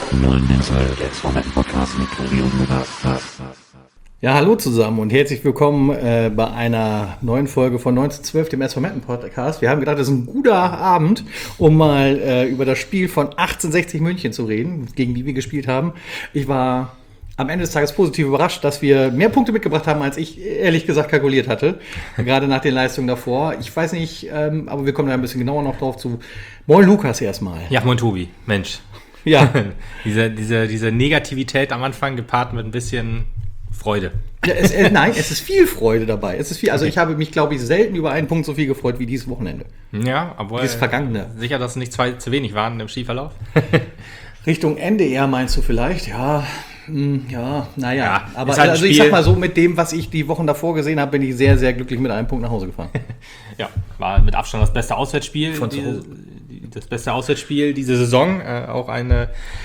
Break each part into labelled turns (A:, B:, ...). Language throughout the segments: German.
A: Ja, hallo zusammen und herzlich willkommen bei einer neuen Folge von 1912, dem SV Meppen Podcast. Wir haben gedacht, das ist ein guter Abend, um mal über das Spiel von 1860 München zu reden, gegen die wir gespielt haben. Ich war am Ende des Tages positiv überrascht, dass wir mehr Punkte mitgebracht haben, als ich ehrlich gesagt kalkuliert hatte. Gerade nach den Leistungen davor. Ich weiß nicht, aber wir kommen da ein bisschen genauer noch drauf zu. Moin Lukas erstmal.
B: Ja, moin Tobi, Mensch.
A: Ja.
B: diese Negativität am Anfang gepaart mit ein bisschen Freude.
A: Ja, nein, es ist viel Freude dabei. Es ist viel, also ich habe mich, glaube ich, selten über einen Punkt so viel gefreut wie dieses Wochenende.
B: Ja, aber
A: dieses Vergangene.
B: Sicher, dass es nicht zwei zu wenig waren im Skiverlauf?
A: Richtung Ende eher meinst du vielleicht? Ja, naja. Ja, aber
B: halt
A: also ich sag mal so, mit dem, was ich die Wochen davor gesehen habe, bin ich sehr, sehr glücklich mit einem Punkt nach Hause gefahren.
B: Ja, war mit Abstand das beste Auswärtsspiel. Das beste Auswärtsspiel diese Saison. Auch ein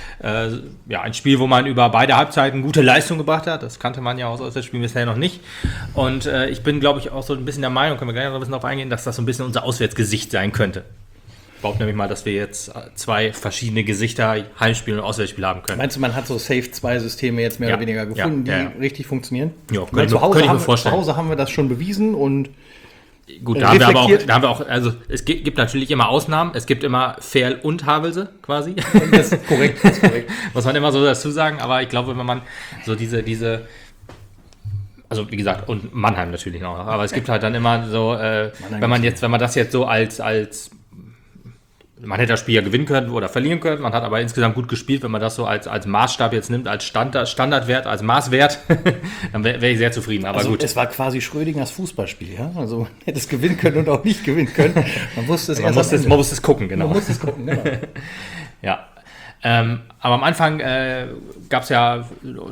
B: Spiel, wo man über beide Halbzeiten gute Leistung gebracht hat. Das kannte man ja aus Auswärtsspielen bisher noch nicht. Und ich bin, glaube ich, auch so ein bisschen der Meinung, können wir gleich noch ein bisschen darauf eingehen, dass das so ein bisschen unser Auswärtsgesicht sein könnte. Ich behaupte nämlich mal, dass wir jetzt zwei verschiedene Gesichter, Heimspiel und Auswärtsspiel haben können.
A: Meinst du, man hat so Safe-2-Systeme jetzt mehr oder weniger gefunden, die richtig funktionieren?
B: Ja, könnte ich mir vorstellen.
A: Zu Hause haben wir das schon bewiesen und
B: gut, da haben wir auch, also es gibt natürlich immer Ausnahmen, es gibt immer Ferl und Havelse quasi.
A: Das ist korrekt.
B: Muss man immer so dazu sagen, aber ich glaube, wenn man so diese also wie gesagt, und Mannheim natürlich noch, aber es gibt halt dann immer so, wenn man das jetzt so als man hätte das Spiel ja gewinnen können oder verlieren können, man hat aber insgesamt gut gespielt, wenn man das so als Maßstab jetzt nimmt, als Standardwert, als Maßwert, dann wäre ich sehr zufrieden, aber
A: also
B: gut.
A: Es war quasi Schrödingers Fußballspiel, ja, also man hätte es gewinnen können und auch nicht gewinnen können, man musste
B: es gucken, genau.
A: Man musste es gucken, genau.
B: Ja, aber am Anfang gab es ja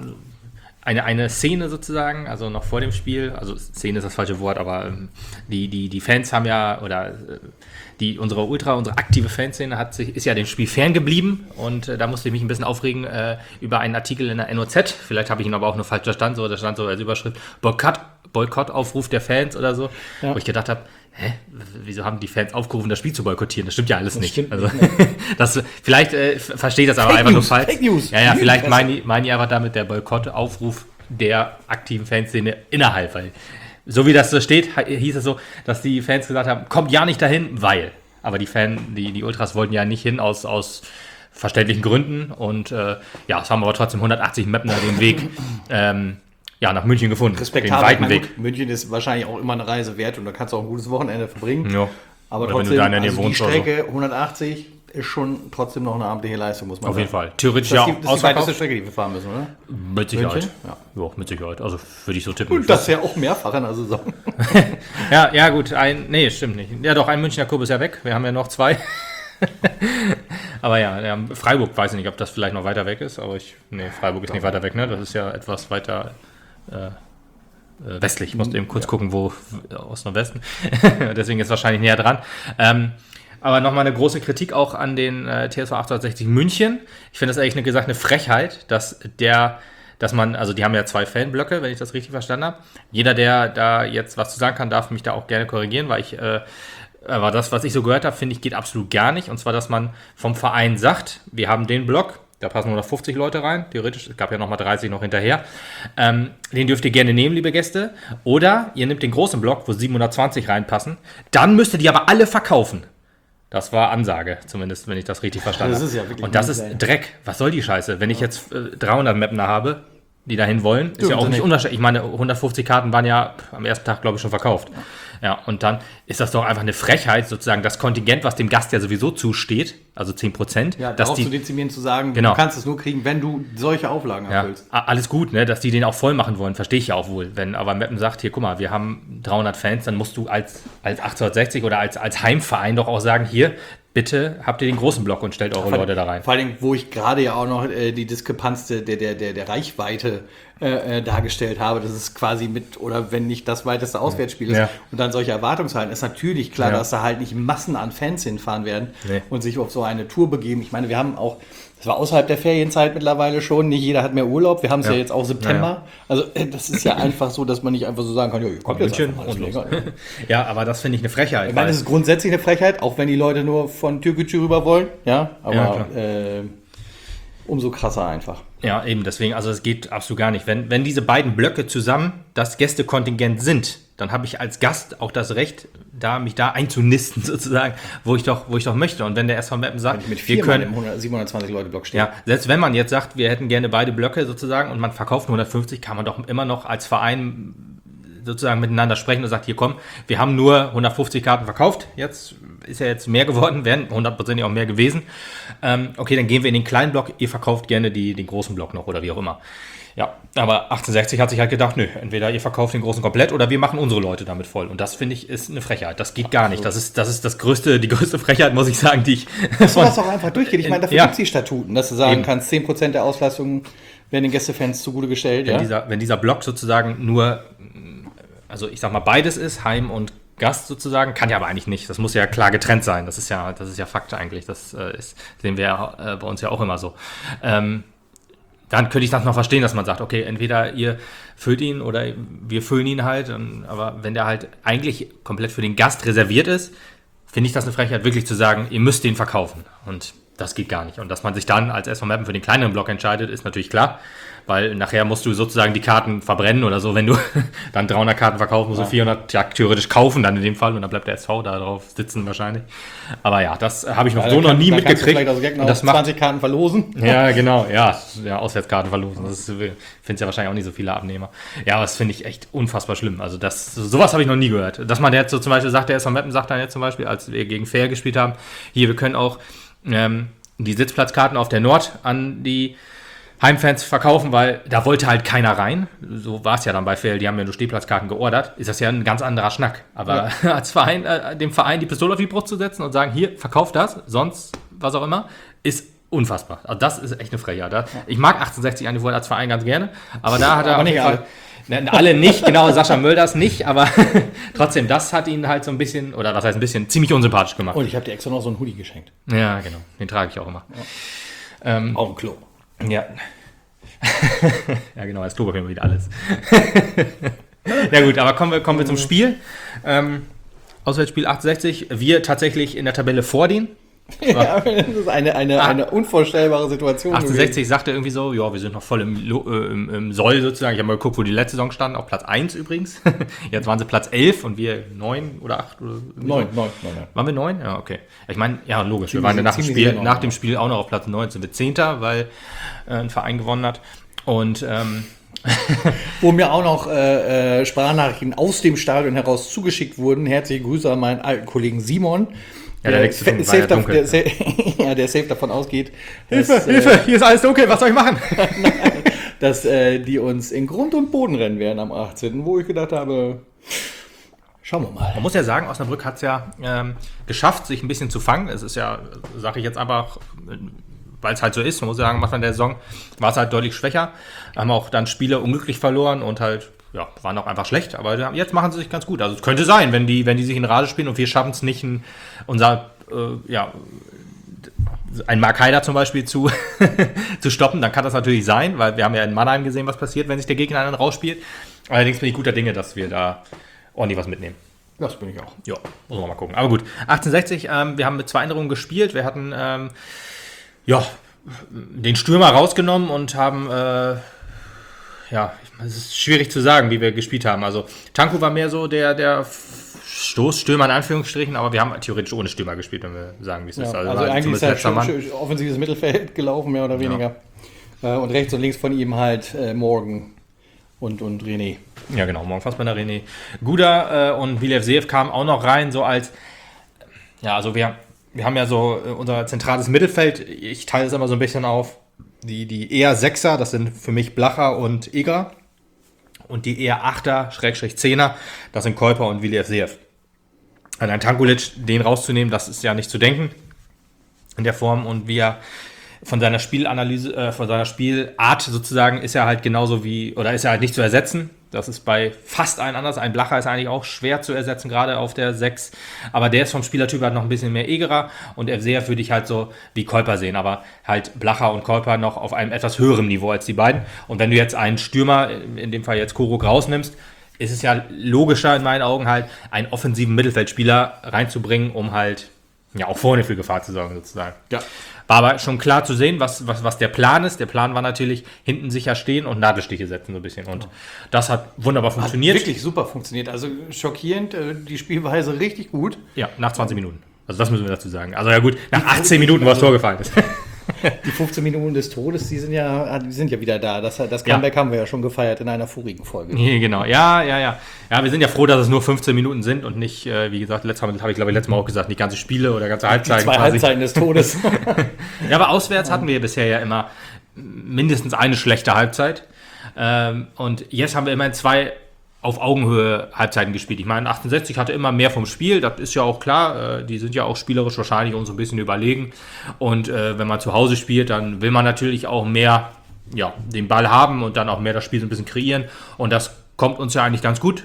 B: eine Szene sozusagen, also noch vor dem Spiel, also Szene ist das falsche Wort, aber die Fans haben ja, oder unsere aktive Fanszene ist ja dem Spiel ferngeblieben und da musste ich mich ein bisschen aufregen über einen Artikel in der NOZ, vielleicht habe ich ihn aber auch nur falsch verstanden, da stand so als Überschrift Boykottaufruf der Fans oder so, ja. Wo ich gedacht habe, wieso haben die Fans aufgerufen, das Spiel zu boykottieren? Das stimmt ja alles nicht. Also, vielleicht verstehe ich das aber einfach nur falsch.
A: Fake News.
B: Ja, vielleicht meinen die einfach damit der Boykottaufruf der aktiven Fanszene innerhalb, weil so wie das so steht, hieß es so, dass die Fans gesagt haben, kommt ja nicht dahin, weil. Aber die Ultras wollten ja nicht hin aus verständlichen Gründen und es haben aber trotzdem 180 Mapner den Weg nach München gefunden.
A: Respektabel. Den weiten Weg. München ist wahrscheinlich auch immer eine Reise wert und da kannst du auch ein gutes Wochenende verbringen.
B: Ja.
A: Aber
B: oder
A: trotzdem,
B: wenn du da die
A: Strecke 180 ist schon trotzdem noch eine abendliche Leistung, muss man
B: sagen. Auf jeden Fall.
A: Theoretisch das ist die weiteste Strecke, die wir fahren müssen, oder?
B: Mit Sicherheit.
A: München?
B: Ja, mit Sicherheit. Also würde ich so tippen.
A: Und das ist ja auch mehrfach in der Saison.
B: ja, gut. Stimmt nicht. Ja, doch, ein Münchner Club ist ja weg. Wir haben ja noch zwei. Aber ja, Freiburg, weiß ich nicht, ob das vielleicht noch weiter weg ist, aber Freiburg ist nicht weiter weg, ne? Das ist ja etwas weiter westlich. Ich musste eben kurz gucken, wo Osten und Westen. Deswegen ist es wahrscheinlich näher dran. Aber nochmal eine große Kritik auch an den TSV 1860 München. Ich finde das ehrlich gesagt eine Frechheit, dass man, also die haben ja 2 Fanblöcke, wenn ich das richtig verstanden habe. Jeder, der da jetzt was zu sagen kann, darf mich da auch gerne korrigieren, weil aber das, was ich so gehört habe, finde ich, geht absolut gar nicht. Und zwar, dass man vom Verein sagt, wir haben den Block, da passen nur noch 50 Leute rein, theoretisch, es gab ja nochmal 30 noch hinterher. Den dürft ihr gerne nehmen, liebe Gäste. Oder ihr nehmt den großen Block, wo 720 reinpassen. Dann müsst ihr die aber alle verkaufen. Das war Ansage, zumindest, wenn ich das richtig verstanden habe.
A: Ja,
B: und das ist Dreck. Was soll die Scheiße? Wenn ich jetzt 300 Mapner habe, die dahin wollen, ist ja auch nicht unterschiedlich. Ich meine, 150 Karten waren ja am ersten Tag, glaube ich, schon verkauft. Ja, und dann ist das doch einfach eine Frechheit, sozusagen das Kontingent, was dem Gast ja sowieso zusteht, also 10%.
A: Ja, darauf zu dezimieren, zu sagen,
B: genau.
A: Du kannst es nur kriegen, wenn du solche Auflagen erfüllst.
B: Ja, alles gut, ne, dass die den auch voll machen wollen, verstehe ich ja auch wohl. Wenn aber Meppen sagt, hier, guck mal, wir haben 300 Fans, dann musst du als 1860 oder als Heimverein doch auch sagen, hier, bitte habt ihr den großen Block und stellt eure Leute da rein.
A: Vor allem, wo ich gerade ja auch noch die Diskrepanz der Reichweite dargestellt habe, dass es quasi oder wenn nicht das weiteste Auswärtsspiel ist und dann solche Erwartungshalten, ist natürlich klar, dass da halt nicht Massen an Fans hinfahren werden und sich auf so eine Tour begeben. Ich meine, wir haben auch, das war außerhalb der Ferienzeit mittlerweile schon, nicht jeder hat mehr Urlaub, wir haben es ja jetzt auch September. Also das ist ja einfach so, dass man nicht einfach so sagen kann, ja, ihr kommt jetzt einfach mal länger.
B: Ja, aber das finde ich eine Frechheit.
A: Ich meine, das ist grundsätzlich eine Frechheit, auch wenn die Leute nur von Türkgücü rüber wollen, ja, aber umso krasser einfach.
B: Ja, eben, deswegen, also es geht absolut gar nicht. Wenn diese beiden Blöcke zusammen das Gästekontingent sind, dann habe ich als Gast auch das Recht, mich da einzunisten sozusagen, wo ich doch möchte. Und wenn der SV Meppen sagt,
A: mit 4 wir können im 720 Leute Block stehen.
B: Ja, selbst wenn man jetzt sagt, wir hätten gerne beide Blöcke sozusagen und man verkauft nur 150, kann man doch immer noch als Verein sozusagen miteinander sprechen und sagt, hier komm, wir haben nur 150 Karten verkauft, jetzt ist ja jetzt mehr geworden, wären 100% auch mehr gewesen. Okay, dann gehen wir in den kleinen Block, ihr verkauft gerne den großen Block noch oder wie auch immer. Ja, aber 1860 hat sich halt gedacht, nö, entweder ihr verkauft den großen komplett oder wir machen unsere Leute damit voll. Und das, finde ich, ist eine Frechheit. Das geht gar nicht. Das ist die größte Frechheit, muss ich sagen, die ich...
A: Dass sowas auch einfach durchgeht. Ich meine, dafür gibt es die Statuten, dass du sagen kannst, 10% der Auslastung werden den Gästefans zugute gestellt.
B: Wenn dieser Block sozusagen nur, also ich sag mal, beides ist, Heim und Gast sozusagen, kann ja aber eigentlich nicht. Das muss ja klar getrennt sein. Das ist ja Fakt eigentlich. Das sehen wir bei uns ja auch immer so. Dann könnte ich das noch verstehen, dass man sagt, okay, entweder ihr füllt ihn oder wir füllen ihn halt. Aber wenn der halt eigentlich komplett für den Gast reserviert ist, finde ich das eine Frechheit, wirklich zu sagen, ihr müsst den verkaufen. Und das geht gar nicht. Und dass man sich dann als SV Meppen für den kleineren Block entscheidet, ist natürlich klar. Weil nachher musst du sozusagen die Karten verbrennen oder so. Wenn du dann 300 Karten verkaufst, musst du 400 ja, theoretisch kaufen dann in dem Fall. Und dann bleibt der SV da drauf sitzen wahrscheinlich. Aber ja, das habe ich noch nie mitgekriegt. Kannst du
A: vielleicht aus Gag noch 20 Karten verlosen.
B: Ja, genau. Ja, Auswärtskarten verlosen. Das findest ja wahrscheinlich auch nicht so viele Abnehmer. Ja, aber das finde ich echt unfassbar schlimm. Also sowas habe ich noch nie gehört. Dass man jetzt so zum Beispiel sagt, der SV Meppen sagt dann jetzt zum Beispiel, als wir gegen Fair gespielt haben, hier, wir können auch die Sitzplatzkarten auf der Nord an die Heimfans verkaufen, weil da wollte halt keiner rein. So war es ja dann bei Fair, die haben ja nur Stehplatzkarten geordert. Ist das ja ein ganz anderer Schnack. Aber als Verein, dem Verein die Pistole auf die Brust zu setzen und sagen, hier, verkauft das, sonst was auch immer, ist unfassbar. Also das ist echt eine Frechheit. Ich mag 1860 eigentlich wohl als Verein ganz gerne, aber da hat er
A: aber nicht alle.
B: Alle nicht, genau, Sascha Mölders nicht, aber trotzdem, das hat ihn halt so ein bisschen, oder was heißt ein bisschen, ziemlich unsympathisch gemacht.
A: Und ich habe dir extra noch so einen Hoodie geschenkt.
B: Ja, genau, den trage ich auch immer.
A: Ja. Auch ein Klo.
B: Ja. Ja, genau, als Klopapier wieder alles. Ja gut, aber kommen wir zum Spiel. Auswärtsspiel 68, wir tatsächlich in der Tabelle vor denen.
A: Ja, das ist eine unvorstellbare Situation.
B: 1860 sagte irgendwie so, ja, wir sind noch voll im Soll sozusagen. Ich habe mal geguckt, wo die letzte Saison standen, auf Platz 1 übrigens. Jetzt waren sie Platz 11 und wir 9 oder 8 oder
A: 9.
B: Waren wir 9? Ja, okay. Ich meine, ja, logisch. Wir waren ja nach dem Spiel auch noch auf Platz 9, sind wir 10. weil ein Verein gewonnen hat. Und
A: wo mir auch noch Sprachnachrichten aus dem Stadion heraus zugeschickt wurden. Herzliche Grüße an meinen alten Kollegen Simon.
B: Ja, der
A: safe davon ausgeht.
B: Hilfe, hier ist alles dunkel, was soll ich machen?
A: Dass die uns in Grund und Boden rennen werden am 18., wo ich gedacht habe, schauen wir mal.
B: Man muss ja sagen, Osnabrück hat es ja geschafft, sich ein bisschen zu fangen. Es ist ja, sage ich jetzt einfach, weil es halt so ist, man muss sagen, am Anfang der Saison war es halt deutlich schwächer. Haben auch dann Spiele unglücklich verloren und halt, ja, waren auch einfach schlecht, aber jetzt machen sie sich ganz gut. Also es könnte sein, wenn die sich in Rage spielen und wir schaffen es nicht, ein Mark Haider zum Beispiel zu stoppen, dann kann das natürlich sein, weil wir haben ja in Mannheim gesehen, was passiert, wenn sich der Gegner einen rausspielt. Allerdings bin ich guter Dinge, dass wir da ordentlich was mitnehmen.
A: Das bin ich auch.
B: Ja, muss man mal gucken. Aber gut, 1860, wir haben mit 2 Änderungen gespielt. Wir hatten den Stürmer rausgenommen und haben es ist schwierig zu sagen, wie wir gespielt haben. Also Tanko war mehr so der Stoßstürmer in Anführungsstrichen, aber wir haben theoretisch ohne Stürmer gespielt, wenn wir sagen, wie es ist.
A: Also eigentlich ist er offensives Mittelfeld gelaufen, mehr oder weniger. Ja. Und rechts und links von ihm halt Morgan und René.
B: Ja genau, Morgan Fassbender, René Guda und Vilef Seev kamen auch noch rein, so als, ja, also wir haben ja so unser zentrales Mittelfeld, ich teile es immer so ein bisschen auf, die eher Sechser, das sind für mich Blacher und Eger. Und die eher 8er/10er, das sind Kuiper und Vilef Seev. An einen Tankulic, den rauszunehmen, das ist ja nicht zu denken in der Form. Und wie er von seiner Spielanalyse, von seiner Spielart sozusagen, ist er halt genauso ist er halt nicht zu ersetzen. Das ist bei fast allen anders. Ein Blacher ist eigentlich auch schwer zu ersetzen, gerade auf der 6. Aber der ist vom Spielertyp halt noch ein bisschen mehr Egerer. Und Seev würde ich halt so wie Kuiper sehen. Aber halt Blacher und Kuiper noch auf einem etwas höheren Niveau als die beiden. Und wenn du jetzt einen Stürmer, in dem Fall jetzt Koruk, rausnimmst, ist es ja logischer in meinen Augen halt, einen offensiven Mittelfeldspieler reinzubringen, um halt ja auch vorne für Gefahr zu sorgen sozusagen.
A: Ja.
B: War aber schon klar zu sehen, was der Plan ist. Der Plan war natürlich, hinten sicher stehen und Nadelstiche setzen so ein bisschen. Und das hat wunderbar funktioniert.
A: Hat wirklich super funktioniert. Also schockierend, die Spielweise richtig gut.
B: Ja, nach 20 Minuten. Also das müssen wir dazu sagen. Also ja gut, nach 18 Minuten, wo das Tor gefallen ist.
A: Die 15 Minuten des Todes, die sind ja wieder da. Das Comeback haben wir ja schon gefeiert in einer vorigen Folge.
B: Nee, genau, ja. Ja, wir sind ja froh, dass es nur 15 Minuten sind und nicht, wie gesagt, habe ich glaube ich letztes Mal auch gesagt, nicht ganze Spiele oder ganze Halbzeiten.
A: Die 2 Halbzeiten des Todes.
B: Ja, aber auswärts hatten wir bisher ja immer mindestens eine schlechte Halbzeit. Und jetzt haben wir immerhin 2 auf Augenhöhe Halbzeiten gespielt. Ich meine, 68 hatte immer mehr vom Spiel, das ist ja auch klar, die sind ja auch spielerisch wahrscheinlich uns so ein bisschen überlegen. Und wenn man zu Hause spielt, dann will man natürlich auch mehr den Ball haben und dann auch mehr das Spiel so ein bisschen kreieren. Und das kommt uns ja eigentlich ganz gut.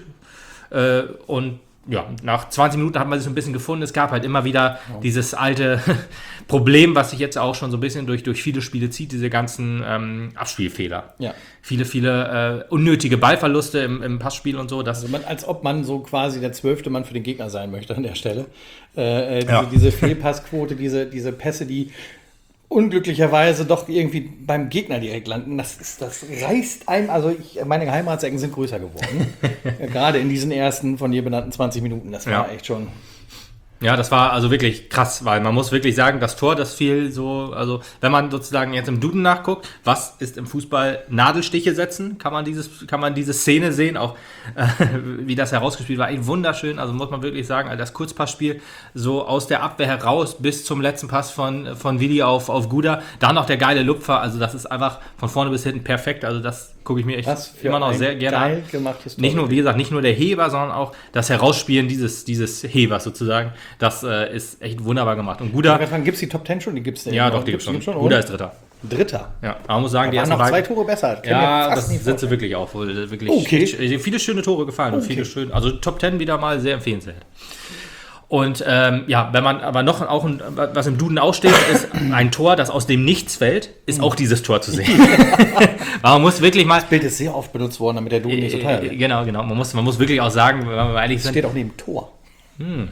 B: Und ja, nach 20 Minuten hat man sich so ein bisschen gefunden. Es gab halt immer wieder dieses alte Problem, was sich jetzt auch schon so ein bisschen durch viele Spiele zieht, diese ganzen Abspielfehler.
A: Ja.
B: Viele unnötige Ballverluste im Passspiel und so.
A: Also als ob man so quasi der 12. Mann für den Gegner sein möchte an der Stelle.
B: Ja.
A: Diese Fehlpassquote, diese Pässe, die unglücklicherweise doch irgendwie beim Gegner direkt landen. Das reißt einem, also meine Geheimratsecken sind größer geworden. Gerade in diesen ersten von dir benannten 20 Minuten. Das war echt schon...
B: Ja, das war also wirklich krass, weil man muss wirklich sagen, das Tor, das fiel so, also wenn man sozusagen jetzt im Duden nachguckt, was ist im Fußball Nadelstiche setzen, kann man diese Szene sehen, auch wie das herausgespielt war, wunderschön, also muss man wirklich sagen, also das Kurzpassspiel so aus der Abwehr heraus bis zum letzten Pass von Willi auf Guda, dann noch der geile Lupfer, also das ist einfach von vorne bis hinten perfekt, also das gucke ich mir echt immer noch sehr gerne an.
A: Gemachtes Tor.
B: Nicht nur, wie gesagt, nicht nur der Heber, sondern auch das Herausspielen dieses Hebers sozusagen. Das ist echt wunderbar gemacht. Und Guda.
A: Gibt es die Top 10 schon? Die gibt's
B: ja, doch, die gibt es schon. Guda ist Dritter.
A: Ja,
B: aber man muss sagen,
A: die
B: ersten
A: waren noch 2 Tore besser.
B: Ja, das sind sie wirklich auch. Wirklich viele schöne Tore gefallen. Und viele schöne, also Top 10 wieder mal sehr empfehlenswert. Und wenn man aber noch auch was im Duden aussteht, ist ein Tor, das aus dem Nichts fällt, ist auch dieses Tor zu sehen. Man muss wirklich mal.
A: Das Bild ist sehr oft benutzt worden, damit der Duden nicht so teuer wird.
B: Genau. Man muss wirklich auch sagen, wenn wir ehrlich sind.
A: Das steht auch neben Tor.
B: Wenn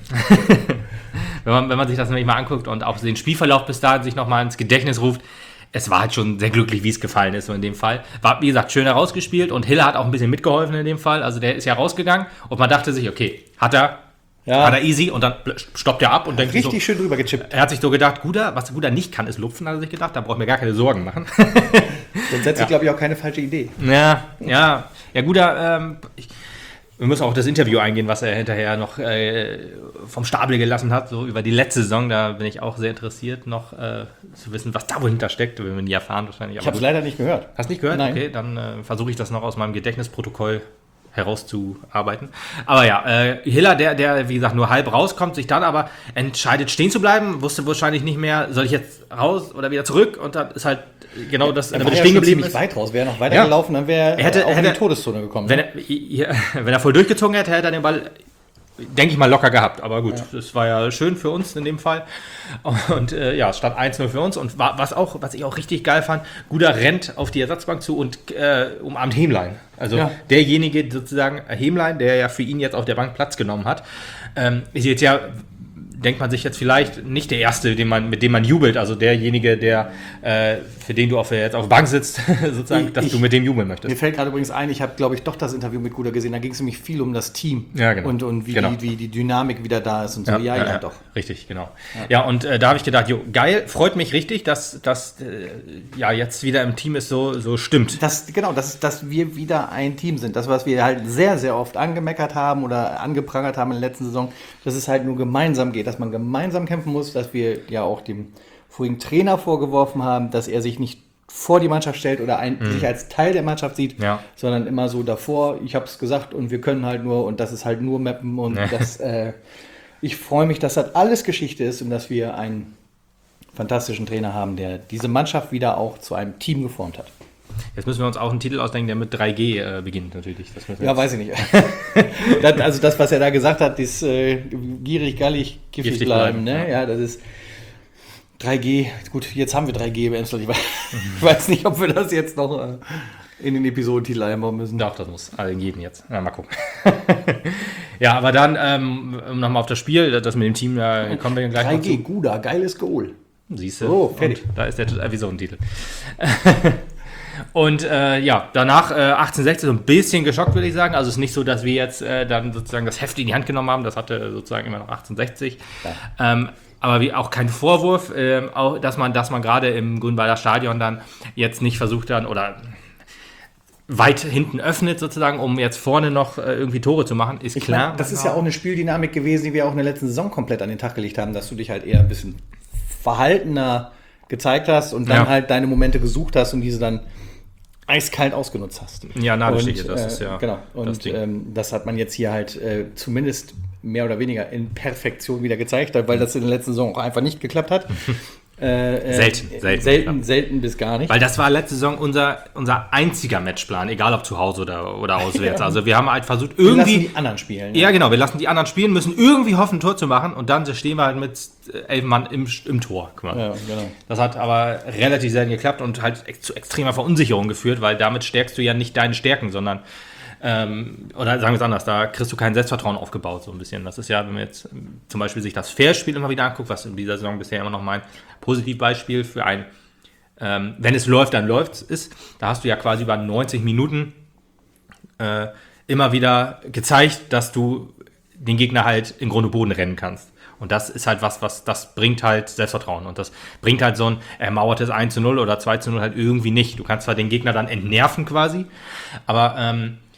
B: man sich das nämlich mal anguckt und auch den Spielverlauf bis dahin sich nochmal ins Gedächtnis ruft, es war halt schon sehr glücklich, wie es gefallen ist so in dem Fall. War, wie gesagt, schön herausgespielt und Hiller hat auch ein bisschen mitgeholfen in dem Fall. Also der ist ja rausgegangen und man dachte sich, okay, hat er easy und dann stoppt er ab und denkt
A: richtig
B: so,
A: schön drüber gechippt.
B: Er hat sich so gedacht, was Guda nicht kann, ist lupfen, hat er sich gedacht, da braucht mir gar keine Sorgen machen.
A: Sonst setzt sich, glaube ich, auch keine falsche Idee.
B: Ja, Guda, wir müssen auch auf das Interview eingehen, was er hinterher noch vom Stapel gelassen hat, so über die letzte Saison. Da bin ich auch sehr interessiert, noch zu wissen, was da wohl hinter steckt. Wir werden nie erfahren wahrscheinlich.
A: Ich habe es leider nicht gehört.
B: Hast nicht gehört?
A: Nein.
B: Okay, dann versuche ich das noch aus meinem Gedächtnisprotokoll herauszuarbeiten. Aber ja, Hiller, der wie gesagt nur halb rauskommt, sich dann aber entscheidet stehen zu bleiben, wusste wahrscheinlich nicht mehr, soll ich jetzt raus oder wieder zurück, und dann ist halt genau das,
A: damit er stehen geblieben ist. Weit raus, wäre er noch weitergelaufen, dann wäre er auch in die Todeszone gekommen.
B: Wenn er voll durchgezogen hätte, hätte er den Ball, denke ich mal, locker gehabt. Aber gut, das war ja schön für uns in dem Fall. Und es stand 1-0 für uns. Und was ich auch richtig geil fand, Guda rennt auf die Ersatzbank zu und umarmt Hemlein. Also derjenige sozusagen, Hemlein, der ja für ihn jetzt auf der Bank Platz genommen hat, ist jetzt ja, denkt man sich jetzt vielleicht, nicht der Erste, mit dem man jubelt, also derjenige, der für den du jetzt auf der Bank sitzt, sozusagen, dass du mit dem jubeln möchtest.
A: Mir fällt gerade übrigens ein, ich habe, glaube ich, doch das Interview mit Guda gesehen, da ging es nämlich viel um das Team und wie die Dynamik wieder da ist und so. Ja, doch.
B: Richtig, genau. Ja, und da habe ich gedacht, geil, freut mich richtig, dass jetzt wieder im Team ist so stimmt.
A: Dass wir wieder ein Team sind. Das, was wir halt sehr, sehr oft angemeckert haben oder angeprangert haben in der letzten Saison, dass es halt nur gemeinsam geht, dass man gemeinsam kämpfen muss, dass wir ja auch dem vorigen Trainer vorgeworfen haben, dass er sich nicht vor die Mannschaft stellt oder sich als Teil der Mannschaft sieht, sondern immer so davor, ich habe es gesagt und wir können halt nur und das ist halt nur Mappen und ich freue mich, dass das alles Geschichte ist und dass wir einen fantastischen Trainer haben, der diese Mannschaft wieder auch zu einem Team geformt hat.
B: Jetzt müssen wir uns auch einen Titel ausdenken, der mit 3G beginnt natürlich.
A: Weiß ich nicht. Also das, was er da gesagt hat, ist gierig, gallig, giftig bleiben. Ne? Ja, das ist 3G. Gut, jetzt haben wir 3G bei Emsland. Ich weiß nicht, ob wir das jetzt noch in den Episodentitel einbauen müssen.
B: Doch, das muss. Also in jedem jetzt. Na, mal gucken. Ja, aber dann, nochmal auf das Spiel, das mit dem Team, da kommen wir gleich
A: 3G, Guda, geiles Goal.
B: Siehst du?
A: So, fertig.
B: Und da ist der Episodentitel. Und danach 1860 so ein bisschen geschockt, würde ich sagen. Also es ist nicht so, dass wir jetzt dann sozusagen das Heft in die Hand genommen haben. Das hatte sozusagen immer noch 1860. Ja. Aber wie auch kein Vorwurf, auch, dass man gerade im Grünwalder Stadion dann jetzt nicht versucht dann oder weit hinten öffnet sozusagen, um jetzt vorne noch irgendwie Tore zu machen, ist klar.
A: Meine, das ist ja auch eine Spieldynamik gewesen, die wir auch in der letzten Saison komplett an den Tag gelegt haben, dass du dich halt eher ein bisschen verhaltener gezeigt hast und dann halt deine Momente gesucht hast und diese dann eiskalt ausgenutzt hast.
B: Ja, Nadelstiche, das ist ja
A: genau. Und das hat man jetzt hier halt zumindest mehr oder weniger in Perfektion wieder gezeigt, weil das in der letzten Saison auch einfach nicht geklappt hat. Selten bis gar nicht.
B: Weil das war letzte Saison unser einziger Matchplan, egal ob zu Hause oder auswärts. Ja. Also wir haben halt versucht, irgendwie... Wir lassen
A: die anderen spielen.
B: Ja, genau, wir lassen die anderen spielen, müssen irgendwie hoffen, ein Tor zu machen und dann stehen wir halt mit 11 Mann im Tor. Ja, genau. Das hat aber relativ selten geklappt und halt zu extremer Verunsicherung geführt, weil damit stärkst du ja nicht deine Stärken, sondern oder sagen wir es anders, da kriegst du kein Selbstvertrauen aufgebaut, so ein bisschen. Das ist ja, wenn man jetzt zum Beispiel sich das Fair-Spiel immer wieder anguckt, was in dieser Saison bisher immer noch mein Positivbeispiel für ein, wenn es läuft, dann läuft es ist. Da hast du ja quasi über 90 Minuten immer wieder gezeigt, dass du den Gegner halt in Grund und Boden rennen kannst. Und das ist halt was das bringt halt Selbstvertrauen. Und das bringt halt so ein ermauertes 1:0 oder 2:0 halt irgendwie nicht. Du kannst zwar den Gegner dann entnerven quasi, aber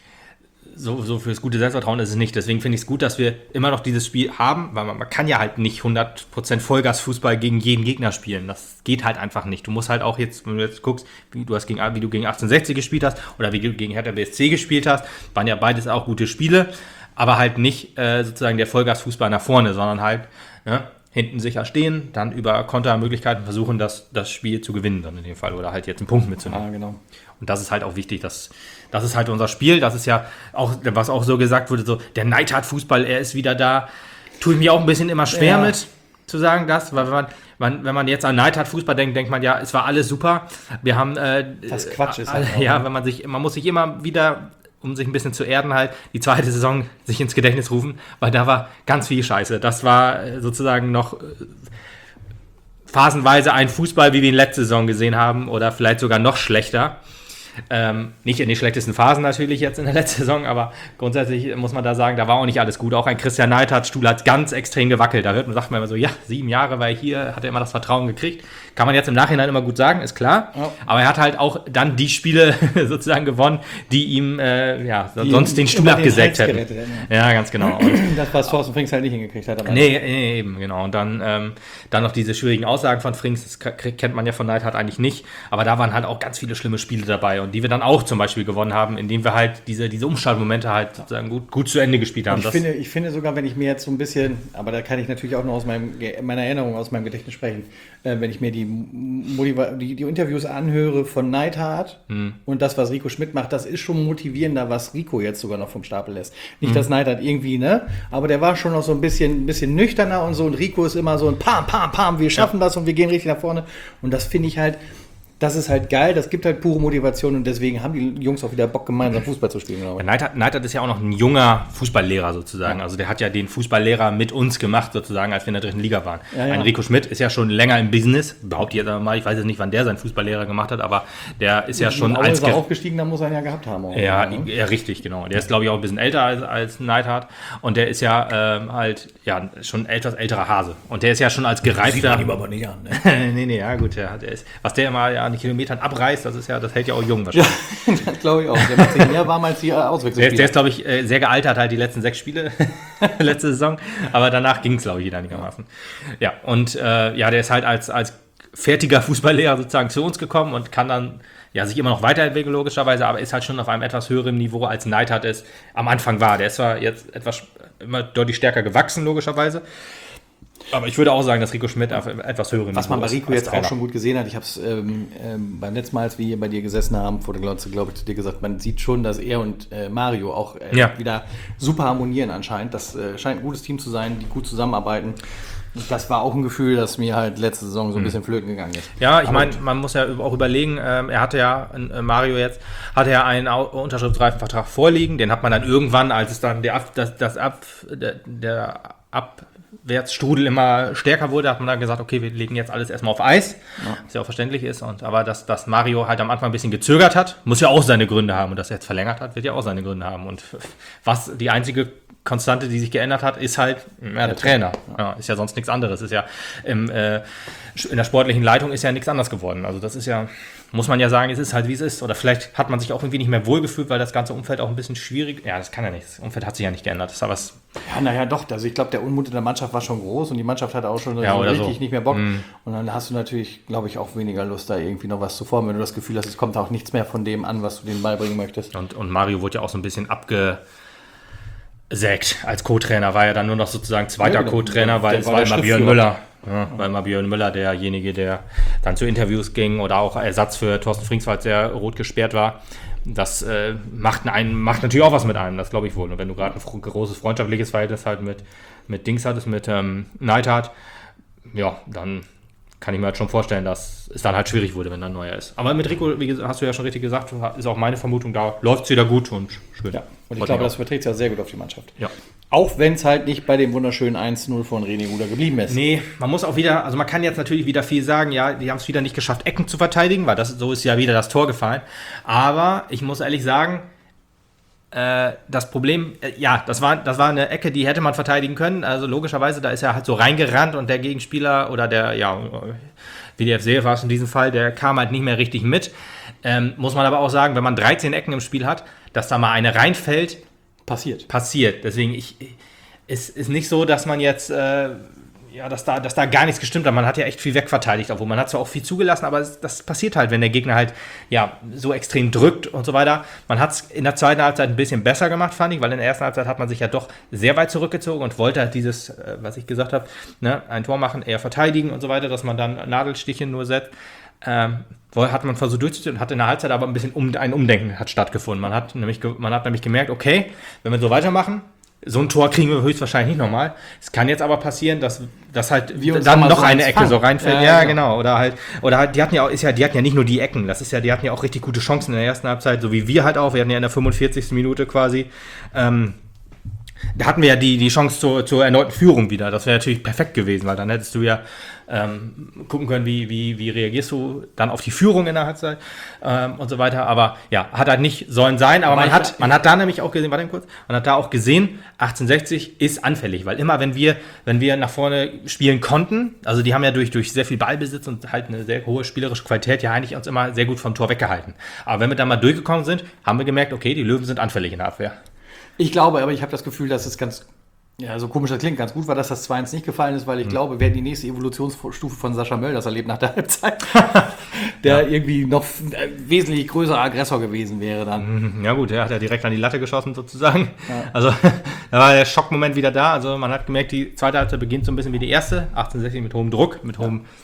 B: so fürs gute Selbstvertrauen ist es nicht. Deswegen finde ich es gut, dass wir immer noch dieses Spiel haben, weil man kann ja halt nicht 100% Vollgas-Fußball gegen jeden Gegner spielen. Das geht halt einfach nicht. Du musst halt auch jetzt, wenn du jetzt guckst, wie du gegen 1860 gespielt hast oder wie du gegen Hertha BSC gespielt hast, waren ja beides auch gute Spiele, aber halt nicht sozusagen der Vollgas-Fußball nach vorne, sondern halt hinten sicher stehen, dann über Kontermöglichkeiten versuchen, das Spiel zu gewinnen dann in dem Fall oder halt jetzt einen Punkt mitzunehmen.
A: Ja, genau.
B: Und das ist halt auch wichtig, das ist halt unser Spiel, das ist ja auch, was auch so gesagt wurde, so der Neidhardt-Fußball, er ist wieder da, tue ich mir auch ein bisschen immer schwer mit, zu sagen das, weil wenn man jetzt an Neidhardt-Fußball denkt man, ja, es war alles super, wir haben...
A: was Quatsch ist halt
B: auch, ja, man muss sich immer wieder, um sich ein bisschen zu erden halt, die zweite Saison sich ins Gedächtnis rufen, weil da war ganz viel Scheiße, das war sozusagen noch... phasenweise ein Fußball, wie wir ihn letzte Saison gesehen haben, oder vielleicht sogar noch schlechter. Nicht in den schlechtesten Phasen natürlich jetzt in der letzten Saison, aber grundsätzlich muss man da sagen, da war auch nicht alles gut. Auch ein Christian Neidhardt-Stuhl hat ganz extrem gewackelt. Da sagt man immer so, ja, 7 Jahre, weil hier hat er immer das Vertrauen gekriegt. Kann man jetzt im Nachhinein immer gut sagen, ist klar. Ja. Aber er hat halt auch dann die Spiele sozusagen gewonnen, die ihm sonst den Stuhl abgesägt hätten. Ja, ganz genau. Und
A: das, was Thorsten Frings halt nicht hingekriegt hat.
B: Nee, eben, genau. Und dann noch diese schwierigen Aussagen von Frings, das kennt man ja von Neidhardt eigentlich nicht. Aber da waren halt auch ganz viele schlimme Spiele dabei. Und die wir dann auch zum Beispiel gewonnen haben, indem wir halt diese Umschaltmomente halt sozusagen gut zu Ende gespielt haben.
A: Ich finde sogar, wenn ich mir jetzt so ein bisschen, aber da kann ich natürlich auch nur aus meiner Erinnerung, aus meinem Gedächtnis sprechen, wenn ich mir die Interviews anhöre von Neidhardt und das, was Rico Schmidt macht, das ist schon motivierender, was Rico jetzt sogar noch vom Stapel lässt. Nicht, dass Neidhardt irgendwie, aber der war schon noch so ein bisschen nüchterner und so und Rico ist immer so ein Pam, wir schaffen das und wir gehen richtig nach vorne und das finde ich halt, das ist halt geil, das gibt halt pure Motivation und deswegen haben die Jungs auch wieder Bock, gemeinsam Fußball zu spielen.
B: Ja, Neidhardt ist ja auch noch ein junger Fußballlehrer sozusagen. Ja. Also der hat ja den Fußballlehrer mit uns gemacht sozusagen, als wir in der 3. Liga waren. Ja. Ein Rico Schmidt ist ja schon länger im Business, behaupte ich jetzt mal, ich weiß jetzt nicht, wann der seinen Fußballlehrer gemacht hat, aber der ist ja schon
A: als... Ist er aufgestiegen, da muss er ihn ja gehabt haben. Auch,
B: ja, richtig, genau. Der ist, glaube ich, auch ein bisschen älter als Neidhardt und der ist ja schon etwas älterer Hase. Und der ist ja schon als gereifter... Sieht man ihm aber nicht an, ne? nee, ja gut, der ist, was der immer an die Kilometern abreißt, das hält ja auch jung wahrscheinlich.
A: Ja, das glaube ich auch. Der macht 10 Jahre warm als die Auswechslungsspieler.
B: Der ist, glaube ich, sehr gealtert, halt die letzten 6 Spiele letzte Saison, aber danach ging es, glaube ich, wieder einigermaßen. Ja, und der ist halt als fertiger Fußballlehrer sozusagen zu uns gekommen und kann dann sich immer noch weiterentwickeln, logischerweise, aber ist halt schon auf einem etwas höheren Niveau, als Neidhardt es am Anfang war. Der ist zwar jetzt immer deutlich stärker gewachsen, logischerweise, aber ich würde auch sagen, dass Rico Schmidt auf etwas höherem Niveau ist.
A: Was man bei Rico jetzt auch schon gut gesehen hat, ich habe es beim letzten Mal, als wir hier bei dir gesessen haben, vor der Glotze, glaube ich, zu dir gesagt, man sieht schon, dass er und Mario auch wieder super harmonieren anscheinend. Das scheint ein gutes Team zu sein, die gut zusammenarbeiten. Das war auch ein Gefühl, das mir halt letzte Saison so ein bisschen flöten gegangen ist.
B: Ja, ich meine, man muss ja auch überlegen, er hatte ja, Mario jetzt, hatte ja einen unterschriftsreifen Vertrag vorliegen, den hat man dann irgendwann, als es dann der Abwärtsstrudel immer stärker wurde, hat man dann gesagt, okay, wir legen jetzt alles erstmal auf Eis, was ja auch verständlich ist, aber dass Mario halt am Anfang ein bisschen gezögert hat, muss ja auch seine Gründe haben, und dass er jetzt verlängert hat, wird ja auch seine Gründe haben, und was die einzige Konstante, die sich geändert hat, ist halt der Trainer. Ja, ist ja sonst nichts anderes. Ist ja in der sportlichen Leitung ist ja nichts anderes geworden. Also das ist ja, muss man ja sagen, es ist halt wie es ist. Oder vielleicht hat man sich auch irgendwie nicht mehr wohlgefühlt, weil das ganze Umfeld auch ein bisschen schwierig. Ja, das kann ja nicht. Das Umfeld hat sich ja nicht geändert. Das ist aber
A: doch. Also ich glaube, der Unmut in der Mannschaft war schon groß und die Mannschaft hatte auch schon richtig nicht mehr Bock. Und dann hast du natürlich, glaube ich, auch weniger Lust, da irgendwie noch was zu formen, wenn du das Gefühl hast, es kommt auch nichts mehr von dem an, was du denen beibringen möchtest.
B: Und Mario wurde ja auch so ein bisschen abgesägt als Co-Trainer, war ja dann nur noch sozusagen zweiter Co-Trainer, weil es war immer Björn Müller. Ja, weil immer Björn Müller derjenige, der dann zu Interviews ging oder auch Ersatz für Thorsten Frings, weil der rot gesperrt war. Das macht natürlich auch was mit einem, das glaube ich wohl. Und wenn du gerade ein großes freundschaftliches Verhältnis halt mit Dings hattest, mit Neidhardt, ja, dann kann ich mir halt schon vorstellen, dass es dann halt schwierig wurde, wenn dann ein neuer ist. Aber mit Rico, wie hast du ja schon richtig gesagt, ist auch meine Vermutung, da läuft es wieder gut und schön. Ja,
A: und ich glaube, das überträgt sich ja sehr gut auf die Mannschaft.
B: Ja.
A: Auch wenn es halt nicht bei dem wunderschönen 1-0 von René Guder geblieben ist.
B: Nee, man muss auch wieder, also man kann jetzt natürlich wieder viel sagen, ja, die haben es wieder nicht geschafft, Ecken zu verteidigen, weil so ist ja wieder das Tor gefallen. Aber ich muss ehrlich sagen, das Problem, das war eine Ecke, die hätte man verteidigen können. Also logischerweise, da ist er halt so reingerannt und der Gegenspieler oder WDF Seehofer war es in diesem Fall, der kam halt nicht mehr richtig mit. Muss man aber auch sagen, wenn man 13 Ecken im Spiel hat, dass da mal eine reinfällt, passiert. Deswegen ist nicht so, dass man jetzt, dass da gar nichts gestimmt hat. Man hat ja echt viel wegverteidigt, obwohl man hat zwar auch viel zugelassen, aber das passiert halt, wenn der Gegner halt so extrem drückt und so weiter. Man hat es in der zweiten Halbzeit ein bisschen besser gemacht, fand ich, weil in der ersten Halbzeit hat man sich ja doch sehr weit zurückgezogen und wollte halt dieses, was ich gesagt habe, ein Tor machen, eher verteidigen und so weiter, dass man dann Nadelstiche nur setzt. Hat man versucht durchzuziehen und hat in der Halbzeit aber ein bisschen ein Umdenken hat stattgefunden. Man hat nämlich gemerkt, okay, wenn wir so weitermachen, so ein Tor kriegen wir höchstwahrscheinlich nicht nochmal. Es kann jetzt aber passieren, dass halt dann noch eine Ecke so reinfällt. Ja, genau. Oder die hatten ja nicht nur die Ecken. Die hatten ja auch richtig gute Chancen in der ersten Halbzeit, so wie wir halt auch. Wir hatten ja in der 45. Minute quasi, da hatten wir ja die Chance zur erneuten Führung wieder. Das wäre natürlich perfekt gewesen, weil dann hättest du ja gucken können, wie reagierst du dann auf die Führung in der Halbzeit und so weiter. Aber ja, hat halt nicht sollen sein. Aber man hat da nämlich auch gesehen, man hat da auch gesehen, 1860 ist anfällig, weil immer, wenn wir nach vorne spielen konnten, also die haben ja durch sehr viel Ballbesitz und halt eine sehr hohe spielerische Qualität ja eigentlich uns immer sehr gut vom Tor weggehalten. Aber wenn wir da mal durchgekommen sind, haben wir gemerkt, okay, die Löwen sind anfällig in der Abwehr.
A: Ich glaube, aber ich habe das Gefühl, dass es so komisch das klingt, ganz gut war, dass das 2-1 nicht gefallen ist, weil ich glaube, wäre die nächste Evolutionsstufe von Sascha Möll, das erlebt nach der Halbzeit, der irgendwie noch wesentlich größerer Aggressor gewesen wäre dann. Ja gut, der hat ja direkt an die Latte geschossen sozusagen. Ja. Also da war der Schockmoment wieder da. Also man hat gemerkt, die zweite Halbzeit beginnt so ein bisschen wie die erste, 1860 mit hohem Druck, mit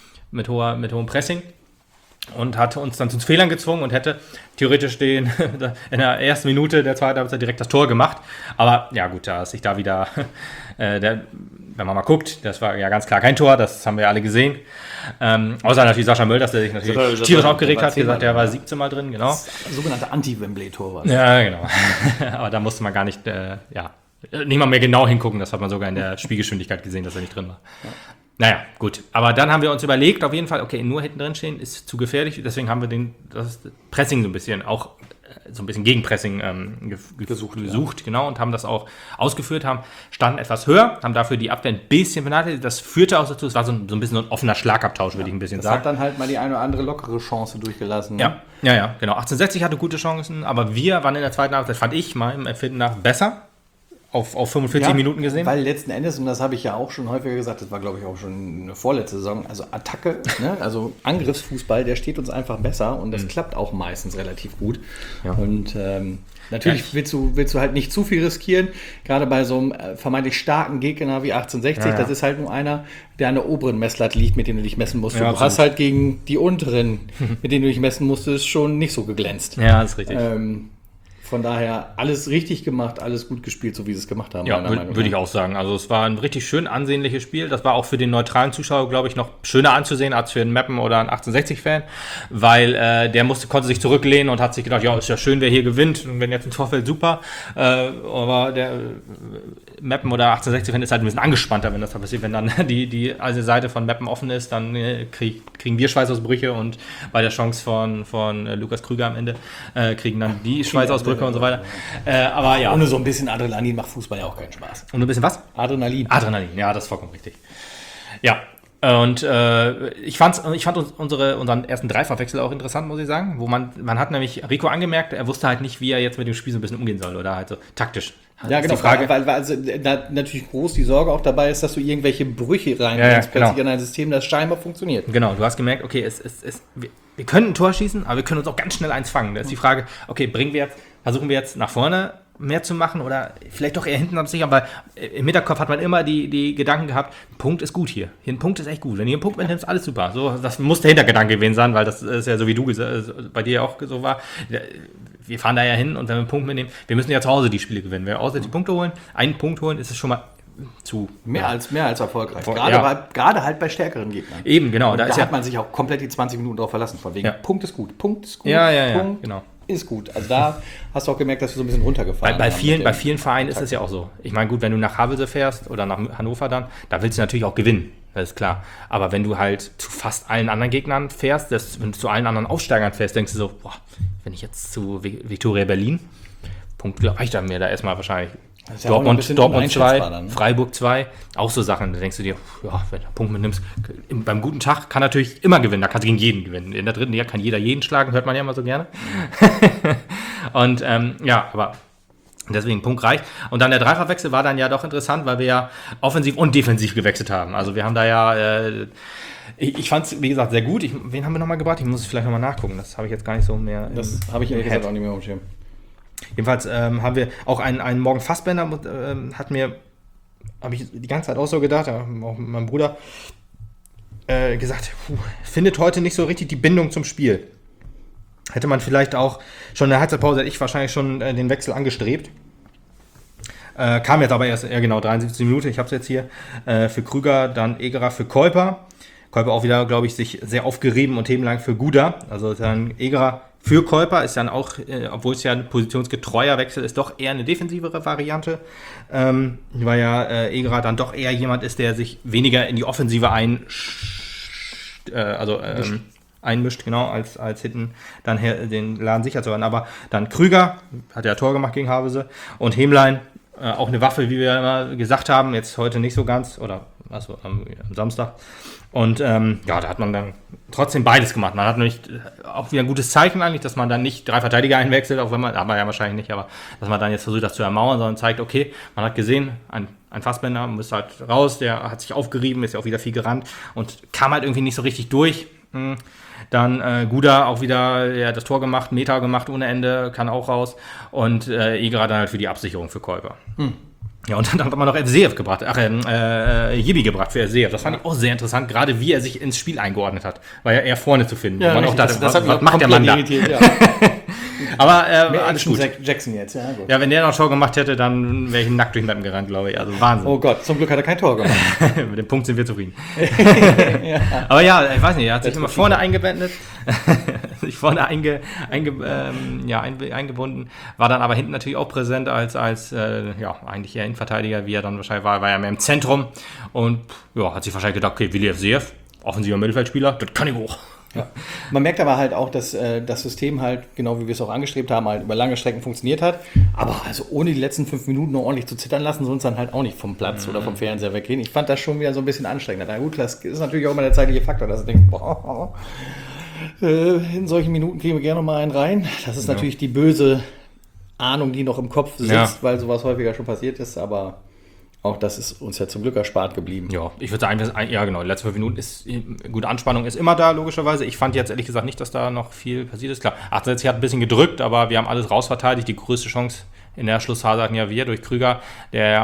A: hohem Pressing. Und hat uns dann zu Fehlern gezwungen und hätte theoretisch in der ersten Minute der zweiten Halbzeit direkt das Tor gemacht. Aber ja gut, da ist sich da wieder, wenn man mal guckt, das war ja ganz klar kein Tor, das haben wir alle gesehen. Außer natürlich Sascha Möll, dass der sich natürlich tierisch aufgeregt hat, gesagt, der war 17 Mal drin, genau. Das sogenannte Anti-Wembley-Tor war das. Ja, genau. Aber da musste man gar nicht, nicht mal mehr genau hingucken, das hat man sogar in der Spielgeschwindigkeit gesehen, dass er nicht drin war. Ja. Naja, gut. Aber dann haben wir uns überlegt, auf jeden Fall, okay, nur hinten drin stehen ist zu gefährlich. Deswegen haben wir das Pressing so ein bisschen, auch so ein bisschen Gegenpressing gesucht, genau, und haben das auch ausgeführt, standen etwas höher, haben dafür die Abwehr ein bisschen benachteiligt. Das führte auch dazu, es war so ein bisschen so ein offener Schlagabtausch, würde ich ein bisschen sagen. Das hat dann halt mal die eine oder andere lockere Chance durchgelassen. Ne? Ja, genau. 1860 hatte gute Chancen, aber wir waren in der zweiten Halbzeit, fand ich meinem Empfinden nach, besser. Auf 45 Minuten gesehen? Weil letzten Endes, und das habe ich ja auch schon häufiger gesagt, das war glaube ich auch schon eine vorletzte Saison, also Attacke, also Angriffsfußball, der steht uns einfach besser und das klappt auch meistens relativ gut. Ja. Und natürlich willst du halt nicht zu viel riskieren, gerade bei so einem vermeintlich starken Gegner wie 1860, das ist halt nur einer, der an der oberen Messlatte liegt, mit dem du dich messen musst. Ja, du hast halt gegen die unteren, mit denen du dich messen musstest, schon nicht so geglänzt. Ja, das ist richtig. Von daher alles richtig gemacht, alles gut gespielt, so wie sie es gemacht haben.
B: Ja, würde ich auch sagen. Also es war ein richtig schön ansehnliches Spiel. Das war auch für den neutralen Zuschauer, glaube ich, noch schöner anzusehen als für einen Mappen oder einen 1860-Fan, weil der konnte sich zurücklehnen und hat sich gedacht, ja, ist ja schön, wer hier gewinnt. Und wenn jetzt ein Tor fällt, super. Aber der Mappen oder 1860-Fan ist halt ein bisschen angespannter, wenn das da passiert. Wenn dann die also Seite von Mappen offen ist, dann kriegen wir Schweißausbrüche und bei der Chance von Lukas Krüger am Ende kriegen dann die Schweißausbrüche und so weiter. Aber ja.
A: Ohne so ein bisschen Adrenalin macht Fußball ja auch keinen Spaß.
B: Und ein bisschen was?
A: Adrenalin,
B: ja, das ist vollkommen richtig. Ja, und ich fand unseren ersten Dreifachwechsel auch interessant, muss ich sagen. Wo man hat nämlich Rico angemerkt, er wusste halt nicht, wie er jetzt mit dem Spiel so ein bisschen umgehen soll oder halt so taktisch.
A: Ja, genau,
B: die Frage.
A: weil also, da natürlich groß die Sorge auch dabei ist, dass du irgendwelche Brüche reinbringst plötzlich in ein System, das scheinbar funktioniert.
B: Genau, du hast gemerkt, okay, wir können ein Tor schießen, aber wir können uns auch ganz schnell eins fangen. Da ist die Frage, okay, versuchen wir jetzt nach vorne mehr zu machen oder vielleicht doch eher hinten absichern, weil im Hinterkopf hat man immer die Gedanken gehabt, ein Punkt ist gut hier. Ein Punkt ist echt gut. Wenn ihr einen Punkt mitnimmst, alles super. So, das muss der Hintergedanke gewesen sein, weil das ist ja so, wie du bei dir auch so war. Wir fahren da ja hin und wenn wir einen Punkt mitnehmen, wir müssen ja zu Hause die Spiele gewinnen. Wenn wir auswärts die Punkte holen, einen Punkt holen, ist es schon mal zu
A: mehr als erfolgreich. Gerade halt bei stärkeren Gegnern.
B: Eben, genau.
A: Da hat man sich auch komplett die 20 Minuten drauf verlassen. Von wegen Punkt ist gut, Punkt ist gut,
B: Punkt
A: genau. Ist gut. Also da hast du auch gemerkt, dass wir so ein bisschen runtergefallen
B: sind. Bei vielen Vereinen ist es ja auch so. Ich meine, gut, wenn du nach Havelse fährst oder nach Hannover dann, da willst du natürlich auch gewinnen. Das ist klar. Aber wenn du halt zu fast allen anderen Gegnern fährst, wenn du zu allen anderen Aufsteigern fährst, denkst du so, boah, wenn ich jetzt zu Viktoria Berlin, Punkt reicht dann mir da erstmal wahrscheinlich. Dortmund 2, Freiburg 2, auch so Sachen. Da denkst du dir, ja, wenn du einen Punkt mitnimmst, beim guten Tag kann natürlich immer gewinnen, da kannst du gegen jeden gewinnen. In der dritten Liga kann jeder jeden schlagen, hört man ja immer so gerne. Und aber deswegen Punkt reicht. Und dann der Dreifachwechsel war dann ja doch interessant, weil wir ja offensiv und defensiv gewechselt haben. Also wir haben da ja, ich fand es, wie gesagt, sehr gut. Wen haben wir nochmal gebracht? Ich muss es vielleicht nochmal nachgucken, das habe ich jetzt gar nicht so mehr.
A: Das habe ich ehrlich gesagt auch nicht mehr auf dem Schirm.
B: Jedenfalls haben wir auch einen Morgen Fassbender, habe ich die ganze Zeit auch so gedacht, auch mit meinem Bruder, gesagt, findet heute nicht so richtig die Bindung zum Spiel. Hätte man vielleicht auch schon in der Halbzeitpause, hätte ich wahrscheinlich schon den Wechsel angestrebt. Kam jetzt aber erst, 73 Minuten, ich habe es jetzt hier, für Krüger, dann Egerer für Kuiper. Kuiper auch wieder, glaube ich, sich sehr aufgerieben und themenlang für Guda. Also dann Egerer für Kuiper ist dann auch, obwohl es ja ein positionsgetreuer Wechsel ist, doch eher eine defensivere Variante, weil ja Egerer dann doch eher jemand ist, der sich weniger in die Offensive einmischt, genau, als hinten dann den Laden sicher zu halten. Aber dann Krüger, hat ja Tor gemacht gegen Havelse, und Hemlein, auch eine Waffe, wie wir immer gesagt haben, jetzt heute nicht so ganz, oder also am Samstag. Und da hat man dann trotzdem beides gemacht. Man hat nämlich auch wieder ein gutes Zeichen eigentlich, dass man dann nicht 3 Verteidiger einwechselt, auch wenn man, aber ja wahrscheinlich nicht, aber dass man dann jetzt versucht, das zu ermauern, sondern zeigt, okay, man hat gesehen, ein Fassbender muss halt raus, der hat sich aufgerieben, ist ja auch wieder viel gerannt und kam halt irgendwie nicht so richtig durch. Dann Guda auch wieder das Tor gemacht, Meter gemacht ohne Ende, kann auch raus. Und Egerer dann halt für die Absicherung für Kuiper. Ja, und dann hat man noch Erseev gebracht, Jibi gebracht für Erseev. Das fand ich auch sehr interessant, gerade wie er sich ins Spiel eingeordnet hat. War ja eher vorne zu finden.
A: Ja,
B: man auch dachte, was macht der Mann da?
A: Ja.
B: Aber alles gut.
A: Jackson jetzt, ja gut.
B: Ja, wenn der noch Tor gemacht hätte, dann wäre ich nackt durch den Mappen gerannt, glaube ich. Also Wahnsinn.
A: Oh Gott, zum Glück hat er kein Tor gemacht.
B: Mit dem Punkt sind wir zufrieden. Aber ja, ich weiß nicht, er hat sich immer vorne eingebettet, sich vorne eingebunden, war dann aber hinten natürlich auch präsent als eigentlich eher Innenverteidiger, wie er dann wahrscheinlich war ja mehr im Zentrum und hat sich wahrscheinlich gedacht, okay, Willi Erseev, offensiver Mittelfeldspieler, das kann ich hoch.
A: Ja. Man merkt aber halt auch, dass das System halt, genau wie wir es auch angestrebt haben, halt über lange Strecken funktioniert hat. Aber also ohne die letzten 5 Minuten noch ordentlich zu zittern lassen, sonst dann halt auch nicht vom Platz oder vom Fernseher weggehen. Ich fand das schon wieder so ein bisschen anstrengend. Na gut, das ist natürlich auch immer der zeitliche Faktor, dass du denkst, in solchen Minuten kriegen wir gerne noch mal einen rein. Das ist natürlich die böse Ahnung, die noch im Kopf sitzt, weil sowas häufiger schon passiert ist, aber auch das ist uns ja zum Glück erspart geblieben. Ja,
B: ich würde sagen, die letzten 5 Minuten ist gute Anspannung ist immer da, logischerweise. Ich fand jetzt ehrlich gesagt nicht, dass da noch viel passiert ist. Klar, 68 hat ein bisschen gedrückt, aber wir haben alles rausverteidigt. Die größte Chance in der Schlussphase hatten ja wir durch Krüger, der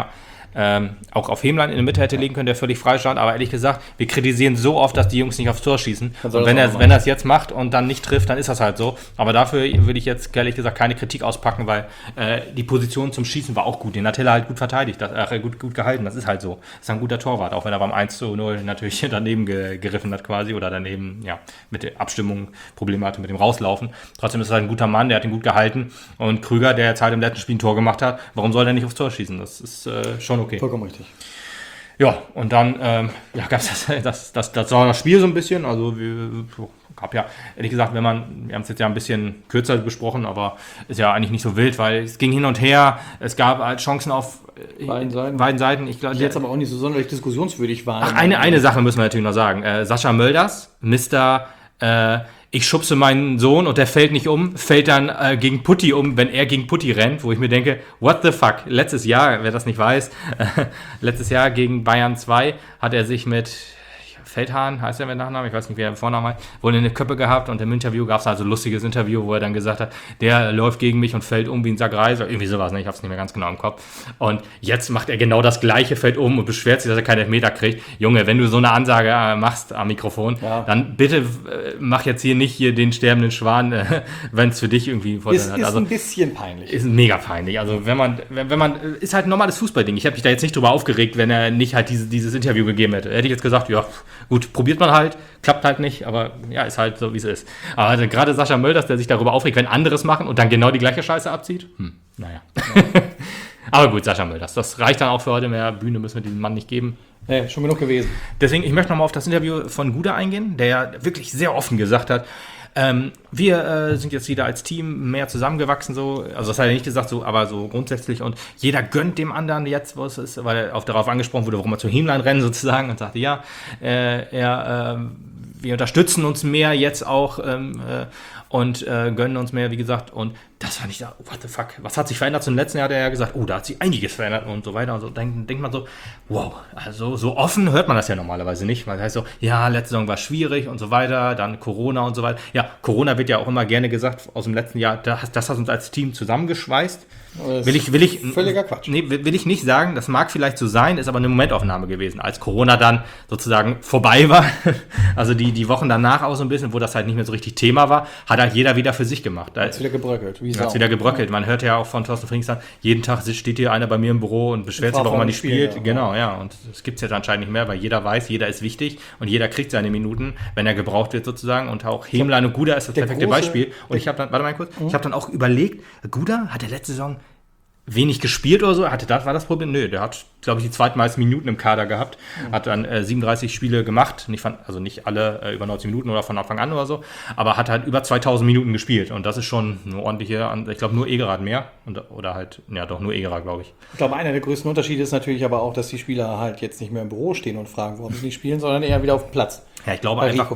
B: auch auf Hemlein in der Mitte hätte legen können, der völlig frei stand. Aber ehrlich gesagt, wir kritisieren so oft, dass die Jungs nicht aufs Tor schießen. Und wenn er es jetzt macht und dann nicht trifft, dann ist das halt so. Aber dafür will ich jetzt ehrlich gesagt keine Kritik auspacken, weil die Position zum Schießen war auch gut. Den hat Hiller halt gut verteidigt, gut gehalten. Das ist halt so. Das ist ein guter Torwart, auch wenn er beim 1:0 natürlich daneben geriffen hat quasi oder daneben mit der Abstimmung Probleme hatte mit dem Rauslaufen. Trotzdem ist er halt ein guter Mann, der hat ihn gut gehalten. Und Krüger, der jetzt halt im letzten Spiel ein Tor gemacht hat, warum soll der nicht aufs Tor schießen? Das ist schon okay.
A: Vollkommen richtig.
B: Ja, und dann gab es das war das Spiel so ein bisschen. Also gab ja, ehrlich gesagt, wir haben es jetzt ja ein bisschen kürzer besprochen, aber ist ja eigentlich nicht so wild, weil es ging hin und her. Es gab halt Chancen auf beiden Seiten. Ich glaub,
A: die jetzt aber auch nicht so sonderlich diskussionswürdig waren.
B: Ach, eine Sache müssen wir natürlich noch sagen. Sascha Mölders, Mr. Ich schubse meinen Sohn und der fällt nicht um, fällt dann gegen Putti um, wenn er gegen Putti rennt, wo ich mir denke, what the fuck? Letztes Jahr, wer das nicht weiß, letztes Jahr gegen Bayern 2 hat er sich mit Feldhahn, heißt er mit Nachnamen, ich weiß nicht, wie er mit Vornamen heißt, wohl eine Köppe gehabt und im Interview gab es also ein lustiges Interview, wo er dann gesagt hat, der läuft gegen mich und fällt um wie ein Sack Reis, oder irgendwie sowas, ne? Ich habe es nicht mehr ganz genau im Kopf. Und jetzt macht er genau das Gleiche, fällt um und beschwert sich, dass er keinen Elfmeter kriegt. Junge, wenn du so eine Ansage machst am Mikrofon, dann bitte mach jetzt hier nicht den sterbenden Schwan, wenn es für dich irgendwie Vorteil hat.
A: Ist ein bisschen peinlich.
B: Ist mega peinlich. Also wenn man, ist halt ein normales Fußballding. Ich habe mich da jetzt nicht drüber aufgeregt, wenn er nicht halt dieses Interview gegeben hätte. Hätte ich jetzt gesagt, ja, gut, probiert man halt, klappt halt nicht, aber ja, ist halt so, wie es ist. Aber also, gerade Sascha Mölders, der sich darüber aufregt, wenn anderes machen und dann genau die gleiche Scheiße abzieht, naja. Aber gut, Sascha Mölders, das reicht dann auch für heute, mehr Bühne müssen wir diesem Mann nicht geben.
A: Nee, schon genug gewesen.
B: Deswegen, ich möchte nochmal auf das Interview von Guda eingehen, der ja wirklich sehr offen gesagt hat, wir sind jetzt wieder als Team mehr zusammengewachsen, so. Also das hat er nicht gesagt, so, aber so grundsätzlich. Und jeder gönnt dem anderen jetzt, was es ist, weil er auch darauf angesprochen wurde, warum er zu Hemlein rennen sozusagen und sagte, ja, wir unterstützen uns mehr jetzt auch und gönnen uns mehr, wie gesagt. Und das fand ich da, what the fuck, was hat sich verändert zum letzten Jahr? Hat er ja gesagt, da hat sich einiges verändert und so weiter. Und so denkt man so, wow, also so offen hört man das ja normalerweise nicht. Weil das heißt so, ja, letzte Saison war schwierig und so weiter, dann Corona und so weiter. Ja, Corona wird ja auch immer gerne gesagt aus dem letzten Jahr, das hat uns als Team zusammengeschweißt. Will ich
A: völliger Quatsch.
B: Nee, will ich nicht sagen, das mag vielleicht so sein, ist aber eine Momentaufnahme gewesen. Als Corona dann sozusagen vorbei war, also die Wochen danach auch so ein bisschen, wo das halt nicht mehr so richtig Thema war, hat halt jeder wieder für sich gemacht. Da
A: hat's wieder gebröckelt.
B: Hat's wieder gebröckelt. Man hört ja auch von Thorsten Frings dann, jeden Tag steht hier einer bei mir im Büro und beschwert sich, warum man nicht spielt. Ja. Genau, ja. Und das gibt's jetzt anscheinend nicht mehr, weil jeder weiß, jeder ist wichtig und jeder kriegt seine Minuten, wenn er gebraucht wird sozusagen. Und auch Hemlein und Guda ist das perfekte Beispiel. Und ich habe dann, warte mal kurz, ich habe dann auch überlegt, Guda hat der letzte Saison wenig gespielt oder so, war das Problem? Nö, der hat, glaube ich, die zweitmeisten Minuten im Kader gehabt, hat dann 37 Spiele gemacht, nicht alle über 90 Minuten oder von Anfang an oder so, aber hat halt über 2000 Minuten gespielt und das ist schon eine ordentliche, ich glaube nur Egerer hat mehr, oder halt, ja doch, nur Egerer, glaube ich.
A: Ich glaube, einer der größten Unterschiede ist natürlich aber auch, dass die Spieler halt jetzt nicht mehr im Büro stehen und fragen, warum sie nicht spielen, sondern eher wieder auf dem Platz.
B: Ja, ich glaube einfach...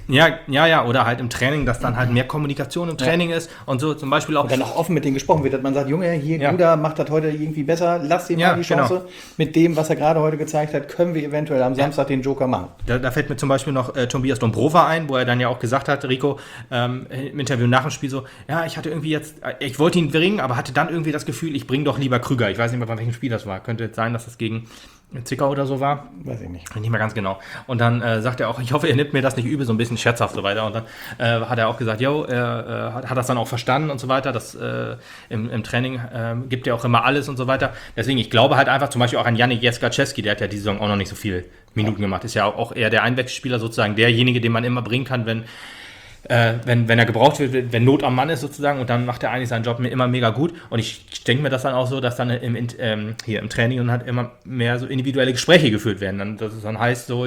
B: Ja, oder halt im Training, dass dann halt mehr Kommunikation im Training ist und so zum Beispiel auch.
A: Und dann auch offen mit denen gesprochen wird, dass man sagt, Junge, hier, Guda macht das heute irgendwie besser, lass ihm mal die Chance. Genau. Mit dem, was er gerade heute gezeigt hat, können wir eventuell am Samstag den Joker machen.
B: Da fällt mir zum Beispiel noch Tobias Dombrova ein, wo er dann ja auch gesagt hat, Rico, im Interview nach dem Spiel so, ja, ich wollte ihn bringen, aber hatte dann irgendwie das Gefühl, ich bringe doch lieber Krüger. Ich weiß nicht mehr, bei welchem Spiel das war. Könnte jetzt sein, dass das gegen Zwickau oder so war.
A: Weiß ich nicht.
B: Nicht mehr ganz genau. Und dann sagt er auch, ich hoffe, ihr nimmt mir das nicht übel, so ein bisschen scherzhaft so weiter. Und dann hat er auch gesagt, hat das dann auch verstanden und so weiter. Das im Training gibt er auch immer alles und so weiter. Deswegen, ich glaube halt einfach zum Beispiel auch an Yannick Jeskaczewski, der hat ja diese Saison auch noch nicht so viele Minuten gemacht. Ist ja auch eher der Einwechselspieler sozusagen, derjenige, den man immer bringen kann, wenn er gebraucht wird, wenn Not am Mann ist sozusagen, und dann macht er eigentlich seinen Job immer mega gut. Und ich denke mir das dann auch so, dass dann hier im Training und halt immer mehr so individuelle Gespräche geführt werden. Dass es dann heißt so,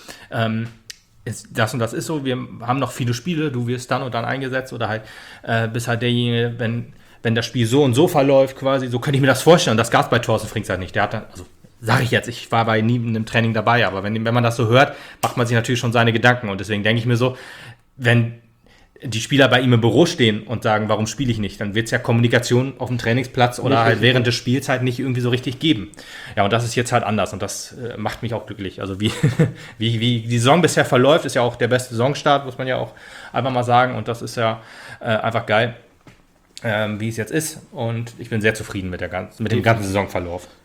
B: das und das ist so, wir haben noch viele Spiele, du wirst dann und dann eingesetzt oder halt bist halt derjenige, wenn das Spiel so und so verläuft quasi, so könnte ich mir das vorstellen. Und das gab es bei Thorsten Frings halt nicht. Der hat dann, also sage ich jetzt, ich war bei nie in einem Training dabei, aber wenn man das so hört, macht man sich natürlich schon seine Gedanken. Und deswegen denke ich mir so, wenn die Spieler bei ihm im Büro stehen und sagen, warum spiele ich nicht, dann wird es ja Kommunikation auf dem Trainingsplatz oder halt während der Spielzeit nicht irgendwie so richtig geben. Ja, und das ist jetzt halt anders und das macht mich auch glücklich. Also wie die Saison bisher verläuft, ist ja auch der beste Saisonstart, muss man ja auch einfach mal sagen, und das ist ja einfach geil, wie es jetzt ist, und ich bin sehr zufrieden mit dem ganzen Saisonverlauf.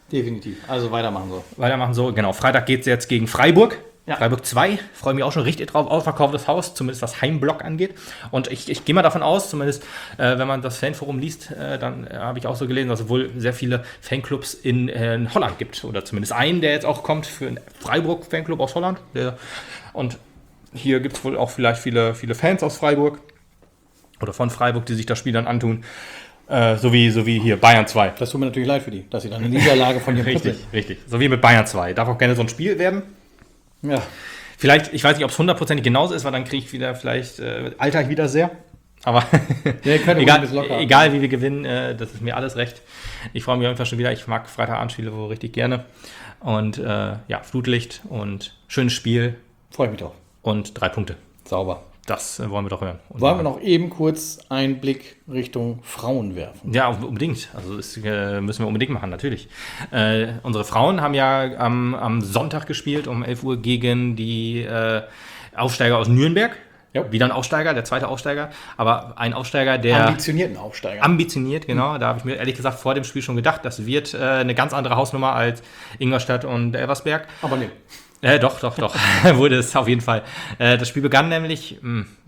A: Definitiv. Also weitermachen so.
B: Weitermachen so, genau. Freitag geht es jetzt gegen Freiburg.
A: Ja.
B: Freiburg 2, freue mich auch schon richtig drauf, ausverkauftes Haus, zumindest was Heimblock angeht. Und ich gehe mal davon aus, zumindest wenn man das Fanforum liest, dann habe ich auch so gelesen, dass es wohl sehr viele Fanclubs in Holland gibt. Oder zumindest einen, der jetzt auch kommt für einen Freiburg-Fanclub aus Holland. Und hier gibt es wohl auch vielleicht viele Fans aus Freiburg oder von Freiburg, die sich das Spiel dann antun. So wie hier Bayern 2.
A: Das tut mir natürlich leid für die, dass sie dann eine Niederlage von dir
B: Richtig. So wie mit Bayern 2. Darf auch gerne so ein Spiel werden.
A: Ja.
B: Vielleicht, ich weiß nicht, ob es 100% genauso ist, weil dann kriege ich wieder alter ich wieder sehr. Aber egal wie wir gewinnen, das ist mir alles recht. Ich freue mich auf jeden Fall schon wieder. Ich mag Freitagabendspiele wohl richtig gerne. Und Flutlicht und schönes Spiel.
A: Freue mich drauf.
B: Und 3 Punkte.
A: Sauber.
B: Das wollen wir doch hören. Und
A: wollen wir noch eben kurz einen Blick Richtung Frauen werfen?
B: Ja, unbedingt. Also das müssen wir unbedingt machen, natürlich. Unsere Frauen haben ja am Sonntag gespielt, um 11 Uhr gegen die Aufsteiger aus Nürnberg. Ja. Wieder ein Aufsteiger, der zweite Aufsteiger. Aber ein Aufsteiger, der...
A: Ambitionierten Aufsteiger.
B: Ambitioniert, genau. Da habe ich mir ehrlich gesagt vor dem Spiel schon gedacht, das wird eine ganz andere Hausnummer als Ingolstadt und Elversberg.
A: Aber nee.
B: Doch. Wurde es auf jeden Fall. Das Spiel begann nämlich,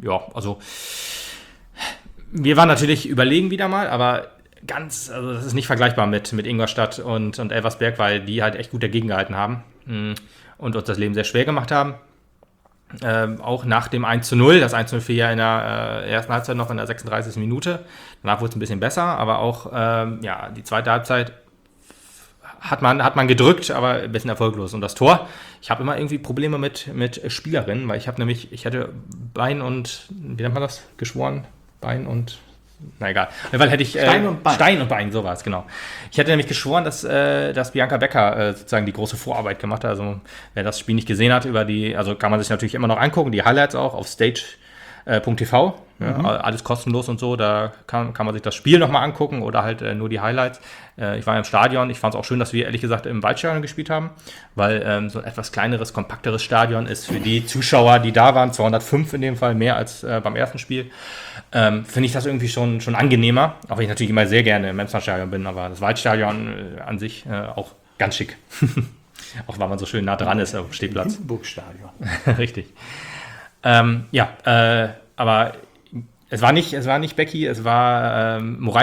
B: wir waren natürlich überlegen wieder mal, aber das ist nicht vergleichbar mit Ingolstadt und Elversberg, weil die halt echt gut dagegen gehalten haben und uns das Leben sehr schwer gemacht haben. Auch nach dem 1:0, das 1:0 fiel ja in der ersten Halbzeit noch in der 36. Minute. Danach wurde es ein bisschen besser, aber auch die zweite Halbzeit hat man gedrückt, aber ein bisschen erfolglos. Und das Tor, ich habe immer irgendwie Probleme mit Spielerinnen, weil ich hätte Bein und, wie nennt man das, geschworen? Bein und, na egal. Auf jeden Fall hätte ich Stein und Bein, so war es, genau. Ich hätte nämlich geschworen, dass Bianca Becker sozusagen die große Vorarbeit gemacht hat. Also wer das Spiel nicht gesehen hat, also kann man sich natürlich immer noch angucken, die Highlights auch auf stage.tv. Ja, alles kostenlos und so, da kann man sich das Spiel nochmal angucken oder halt nur die Highlights. Ich war im Stadion, ich fand es auch schön, dass wir ehrlich gesagt im Waldstadion gespielt haben, weil so ein etwas kleineres, kompakteres Stadion ist für die Zuschauer, die da waren, 205 in dem Fall, mehr als beim ersten Spiel, finde ich das irgendwie schon angenehmer, auch wenn ich natürlich immer sehr gerne im Mempster-Stadion bin, aber das Waldstadion an sich auch ganz schick. Auch weil man so schön nah dran ist auf dem Stehplatz.
A: Hindenburg-Stadion.
B: Richtig. Aber es war nicht Becky, es war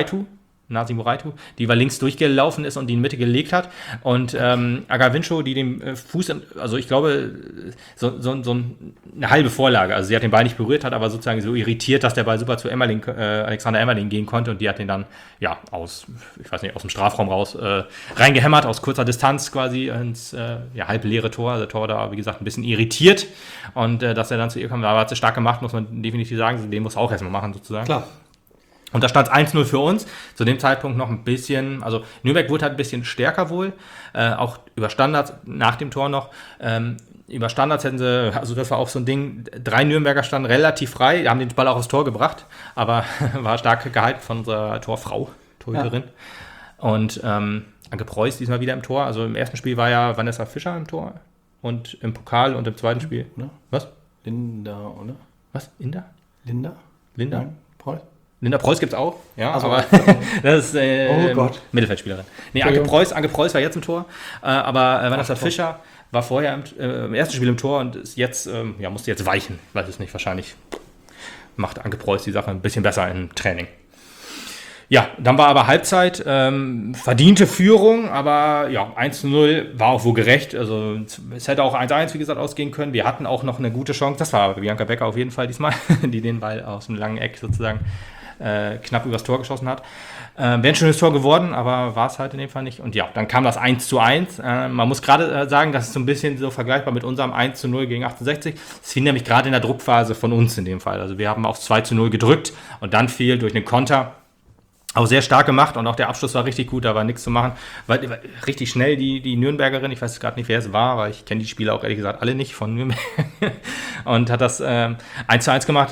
B: Nasi Moraitu, die über links durchgelaufen ist und die in die Mitte gelegt hat. Und Agavincho, die den Fuß, also ich glaube, so eine halbe Vorlage. Also sie hat den Ball nicht berührt, hat aber sozusagen so irritiert, dass der Ball super zu Alexander Emmerling gehen konnte. Und die hat den dann, aus dem Strafraum raus reingehämmert, aus kurzer Distanz quasi ins halbleere Tor. Also der Tor da, wie gesagt, ein bisschen irritiert. Und dass er dann zu ihr kam, aber hat sie stark gemacht, muss man definitiv sagen. Den muss auch erstmal machen, sozusagen.
A: Klar.
B: Und da stand 1:0 für uns. Zu dem Zeitpunkt noch ein bisschen, also Nürnberg wurde halt ein bisschen stärker wohl, auch über Standards, nach dem Tor noch. Über Standards hätten sie, also das war auch so ein Ding, 3 Nürnberger standen relativ frei, die haben den Ball auch aufs Tor gebracht, aber war stark gehalten von unserer Torhüterin. Ja. Und Anke Preuß diesmal wieder im Tor. Also im ersten Spiel war ja Vanessa Fischer im Tor und im Pokal und im zweiten Spiel.
A: Ne?
B: Was?
A: Linda, oder?
B: Was? Linda?
A: Nein, Preuß?
B: Linda Preuß gibt's auch, ja,
A: also,
B: aber das ist Mittelfeldspielerin. Nee, Anke Preuß war jetzt im Tor, aber Vanessa Fischer war vorher im ersten Spiel im Tor und ist jetzt, musste jetzt weichen, weiß es nicht, wahrscheinlich macht Anke Preuß die Sache ein bisschen besser im Training. Ja, dann war aber Halbzeit, verdiente Führung, aber 1:0 war auch wohl gerecht, also es hätte auch 1:1, wie gesagt, ausgehen können. Wir hatten auch noch eine gute Chance, das war Bianca Becker auf jeden Fall diesmal, die den Ball aus dem langen Eck sozusagen knapp übers Tor geschossen hat. Wäre ein schönes Tor geworden, aber war es halt in dem Fall nicht. Und dann kam das 1:1. Man muss gerade sagen, das ist so ein bisschen so vergleichbar mit unserem 1:0 gegen 68. Es fiel nämlich gerade in der Druckphase von uns in dem Fall. Also wir haben auf 2:0 gedrückt und dann fiel durch einen Konter auch sehr stark gemacht und auch der Abschluss war richtig gut, da war nichts zu machen. Weil richtig schnell die Nürnbergerin, ich weiß gerade nicht, wer es war, weil ich kenne die Spieler auch ehrlich gesagt alle nicht von Nürnberg und hat das 1:1 gemacht,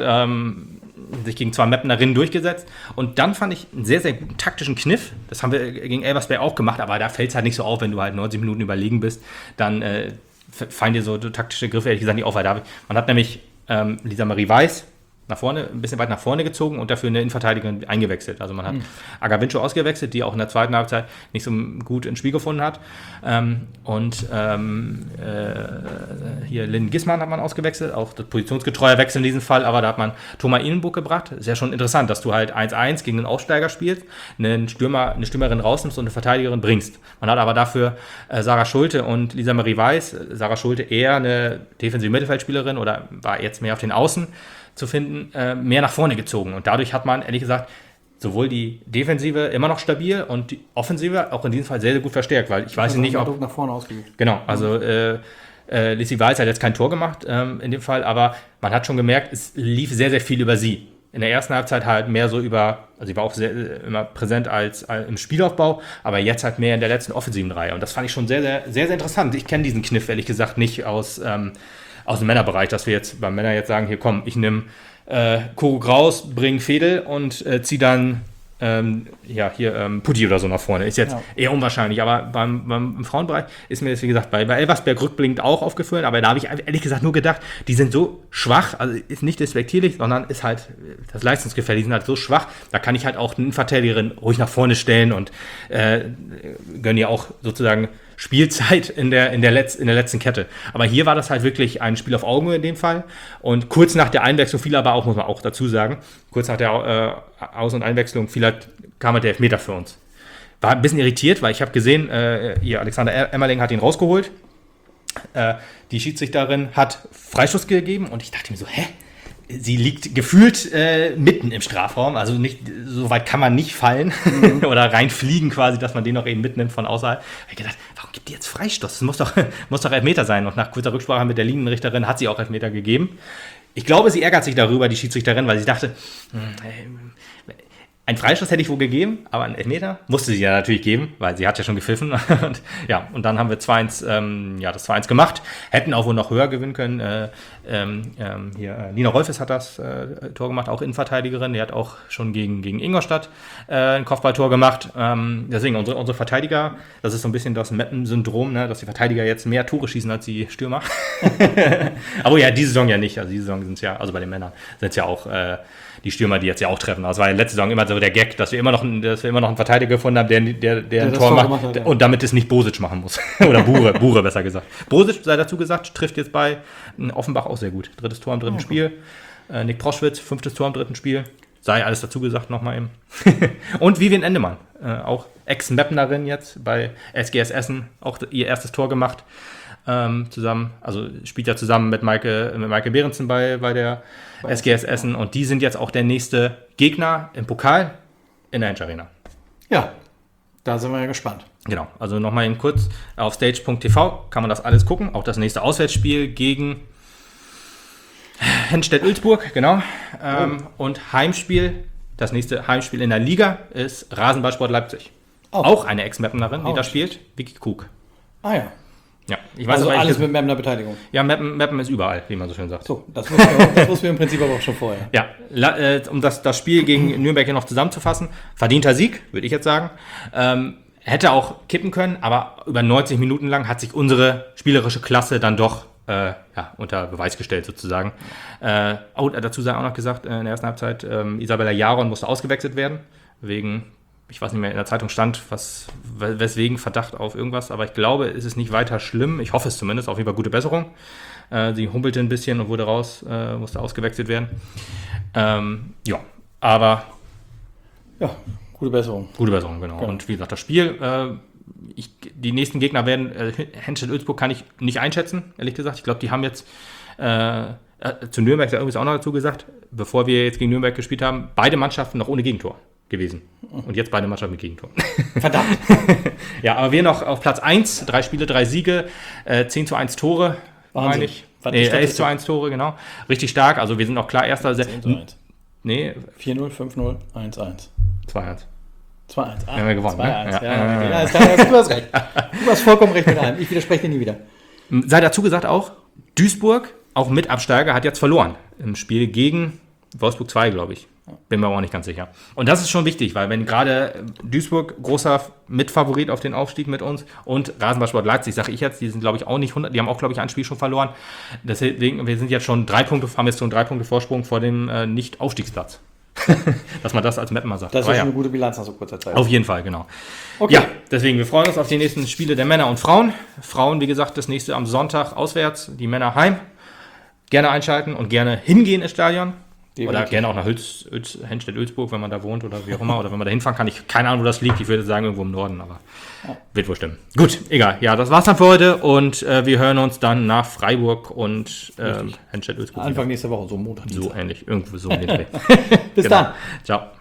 B: sich gegen 2 Mapnerinnen durchgesetzt und dann fand ich einen sehr, sehr guten taktischen Kniff, das haben wir gegen Elversberg auch gemacht, aber da fällt es halt nicht so auf, wenn du halt 90 Minuten überlegen bist, dann fallen dir so taktische Griffe ehrlich gesagt nicht auf, weil man hat nämlich Lisa Marie Weiß, ein bisschen weit nach vorne gezogen und dafür eine Innenverteidigerin eingewechselt. Also man hat Agavincho ausgewechselt, die auch in der zweiten Halbzeit nicht so gut ins Spiel gefunden hat. Hier Lynn Gisman hat man ausgewechselt, auch das positionsgetreue Wechsel in diesem Fall, aber da hat man Thomas Innenburg gebracht. Ist ja schon interessant, dass du halt 1-1 gegen einen Aufsteiger spielst, eine Stürmerin rausnimmst und eine Verteidigerin bringst. Man hat aber dafür Sarah Schulte und Lisa Marie Weiß, Sarah Schulte eher eine defensive Mittelfeldspielerin oder war jetzt mehr auf den Außen zu finden, mehr nach vorne gezogen. Und dadurch hat man, ehrlich gesagt, sowohl die Defensive immer noch stabil und die Offensive auch in diesem Fall sehr, sehr gut verstärkt, weil ich weiß nicht,
A: ob nach vorne ausgeübt.
B: Genau, also Lizzie Weiß hat jetzt kein Tor gemacht in dem Fall, aber man hat schon gemerkt, es lief sehr, sehr viel über sie. In der ersten Halbzeit halt mehr so also sie war auch immer präsent als im Spielaufbau, aber jetzt halt mehr in der letzten offensiven Reihe. Und das fand ich schon sehr, sehr, sehr, sehr interessant. Ich kenne diesen Kniff, ehrlich gesagt, nicht aus dem Männerbereich, dass wir jetzt beim Männer jetzt sagen, hier komm, ich nehme Koruk raus, bring Fedel und zieh dann Putti oder so nach vorne. Ist jetzt eher unwahrscheinlich, aber beim Frauenbereich ist mir das, wie gesagt, bei Elversberg rückblickend auch aufgefallen, aber da habe ich ehrlich gesagt nur gedacht, die sind so schwach, also ist nicht despektierlich, sondern ist halt das Leistungsgefälle, die sind halt so schwach, da kann ich halt auch eine Verteidigerin ruhig nach vorne stellen und gönne ihr auch sozusagen Spielzeit in der letzten Kette. Aber hier war das halt wirklich ein Spiel auf Augenhöhe in dem Fall. Und kurz nach der Einwechslung fiel aber auch, muss man auch dazu sagen, kurz nach der Aus- und Einwechslung kam halt der Elfmeter für uns. War ein bisschen irritiert, weil ich habe gesehen, Alexander Emmerling hat ihn rausgeholt. Die Schiedsrichterin hat Freistoß gegeben und ich dachte mir so, sie liegt gefühlt mitten im Strafraum, also nicht, so weit kann man nicht fallen oder reinfliegen quasi, dass man den noch eben mitnimmt von außerhalb. Da habe ich gedacht, warum gibt die jetzt Freistoß? Das muss doch Elfmeter sein. Und nach kurzer Rücksprache mit der Linienrichterin hat sie auch Elfmeter gegeben. Ich glaube, sie ärgert sich darüber, die Schiedsrichterin, weil sie dachte, ein Freistoß hätte ich wohl gegeben, aber einen Elfmeter musste sie ja natürlich geben, weil sie hat ja schon gepfiffen. Und dann haben wir 2-1, das 2-1 gemacht. Hätten auch wohl noch höher gewinnen können. Nina Rolfes hat das Tor gemacht, auch Innenverteidigerin. Die hat auch schon gegen Ingolstadt ein Kopfballtor gemacht. Deswegen unsere Verteidiger, das ist so ein bisschen das Meppen-Syndrom, ne, dass die Verteidiger jetzt mehr Tore schießen als die Stürmer. Aber ja, diese Saison ja nicht. Also diese Saison sind es ja, also bei den Männern sind es ja auch die Stürmer, die jetzt ja auch treffen. Das war ja letzte Saison immer so der Gag, dass wir immer noch einen Verteidiger gefunden haben, der ein Tor macht hat, und damit es nicht Bosic machen muss. Oder Bure besser gesagt. Bosic, sei dazu gesagt, trifft jetzt bei Offenbach auch sehr gut. 3. Tor im 3. Spiel. Nick Proschwitz, 5. Tor im 3. Spiel. Sei alles dazu gesagt nochmal eben. Und Vivian Endemann, auch Ex-Mapnerin jetzt bei SGS Essen, auch ihr erstes Tor gemacht. Zusammen, also spielt ja zusammen mit Maike Behrensen bei der SGS Essen und die sind jetzt auch der nächste Gegner im Pokal in der Hensch Arena.
A: Ja, da sind wir ja gespannt.
B: Genau, also nochmal eben kurz auf stage.tv kann man das alles gucken, auch das nächste Auswärtsspiel gegen Henstedt-Ulzburg, genau. Und Heimspiel, das nächste Heimspiel in der Liga ist Rasenballsport Leipzig. Auch eine Ex-Mapnerin, die da spielt, Vicky Krug.
A: Ah ja.
B: Ja, ich weiß
A: also alles mit Mappener Beteiligung.
B: Ja, Mappen ist überall, wie man so schön sagt.
A: So, das wussten wir im Prinzip aber auch schon vorher.
B: Ja, um das Spiel gegen Nürnberg hier noch zusammenzufassen, verdienter Sieg, würde ich jetzt sagen. Hätte auch kippen können, aber über 90 Minuten lang hat sich unsere spielerische Klasse dann doch unter Beweis gestellt sozusagen. Dazu sei auch noch gesagt, in der ersten Halbzeit, Isabella Jaron musste ausgewechselt werden, wegen, ich weiß nicht mehr, in der Zeitung stand, weswegen Verdacht auf irgendwas, aber ich glaube, es ist nicht weiter schlimm. Ich hoffe es zumindest, auf jeden Fall gute Besserung. Sie humpelte ein bisschen und wurde musste ausgewechselt werden. Aber...
A: Ja, gute Besserung.
B: Gute Besserung, genau. Ja. Und wie gesagt, das Spiel, die nächsten Gegner werden, Henstedt-Ulzburg kann ich nicht einschätzen, ehrlich gesagt. Ich glaube, die haben jetzt, zu Nürnberg ist ja irgendwie auch noch dazu gesagt, bevor wir jetzt gegen Nürnberg gespielt haben, beide Mannschaften noch ohne Gegentor gewesen. Und jetzt beide Mannschaften mit Gegentor.
A: Verdammt.
B: Ja, aber wir noch auf Platz 1, 3 Spiele, 3 Siege, 10:1 Tore, meine ich. 11:1 Tore, genau. Richtig stark, also wir sind auch klar Erster.
A: 10:1.
B: Nee.
A: 4-0, 5-0, 1-1.
B: 2-1.
A: 2-1.
B: Haben wir gewonnen.
A: 2-1,
B: ne?
A: Ja, du hast recht. Du hast vollkommen recht mit allem. Ich widerspreche dir nie wieder.
B: Sei dazu gesagt auch, Duisburg, auch mit Absteiger, hat jetzt verloren im Spiel gegen Wolfsburg 2, glaube ich. Bin mir aber auch nicht ganz sicher. Und das ist schon wichtig, weil wenn gerade Duisburg großer Mitfavorit auf den Aufstieg mit uns und Rasenballsport Leipzig, sage ich jetzt, die sind glaube ich auch nicht 100, die haben auch glaube ich ein Spiel schon verloren. Deswegen, wir sind jetzt schon 3 Punkte, haben jetzt schon 3 Punkte Vorsprung vor dem Nicht-Aufstiegsplatz. Dass man das als Mappen mal sagt.
A: Das ist schon eine gute Bilanz nach so kurzer Zeit.
B: Auf jeden Fall, genau.
A: Okay.
B: Ja, deswegen, wir freuen uns auf die nächsten Spiele der Männer und Frauen. Frauen, wie gesagt, das nächste am Sonntag auswärts, die Männer heim. Gerne einschalten und gerne hingehen ins Stadion. Definitiv. Oder gerne auch nach Henstedt-Ölsburg, wenn man da wohnt oder wie auch immer. Oder wenn man da hinfahren kann. Ich keine Ahnung, wo das liegt. Ich würde sagen, irgendwo im Norden, aber wird wohl stimmen. Gut, egal. Ja, das war's dann für heute. Und wir hören uns dann nach Freiburg und Henstedt-Ölsburg.
A: Anfang nächster Woche, so Montag.
B: So ähnlich. Irgendwo so in den Dreh.
A: Bis dann.
B: Ciao.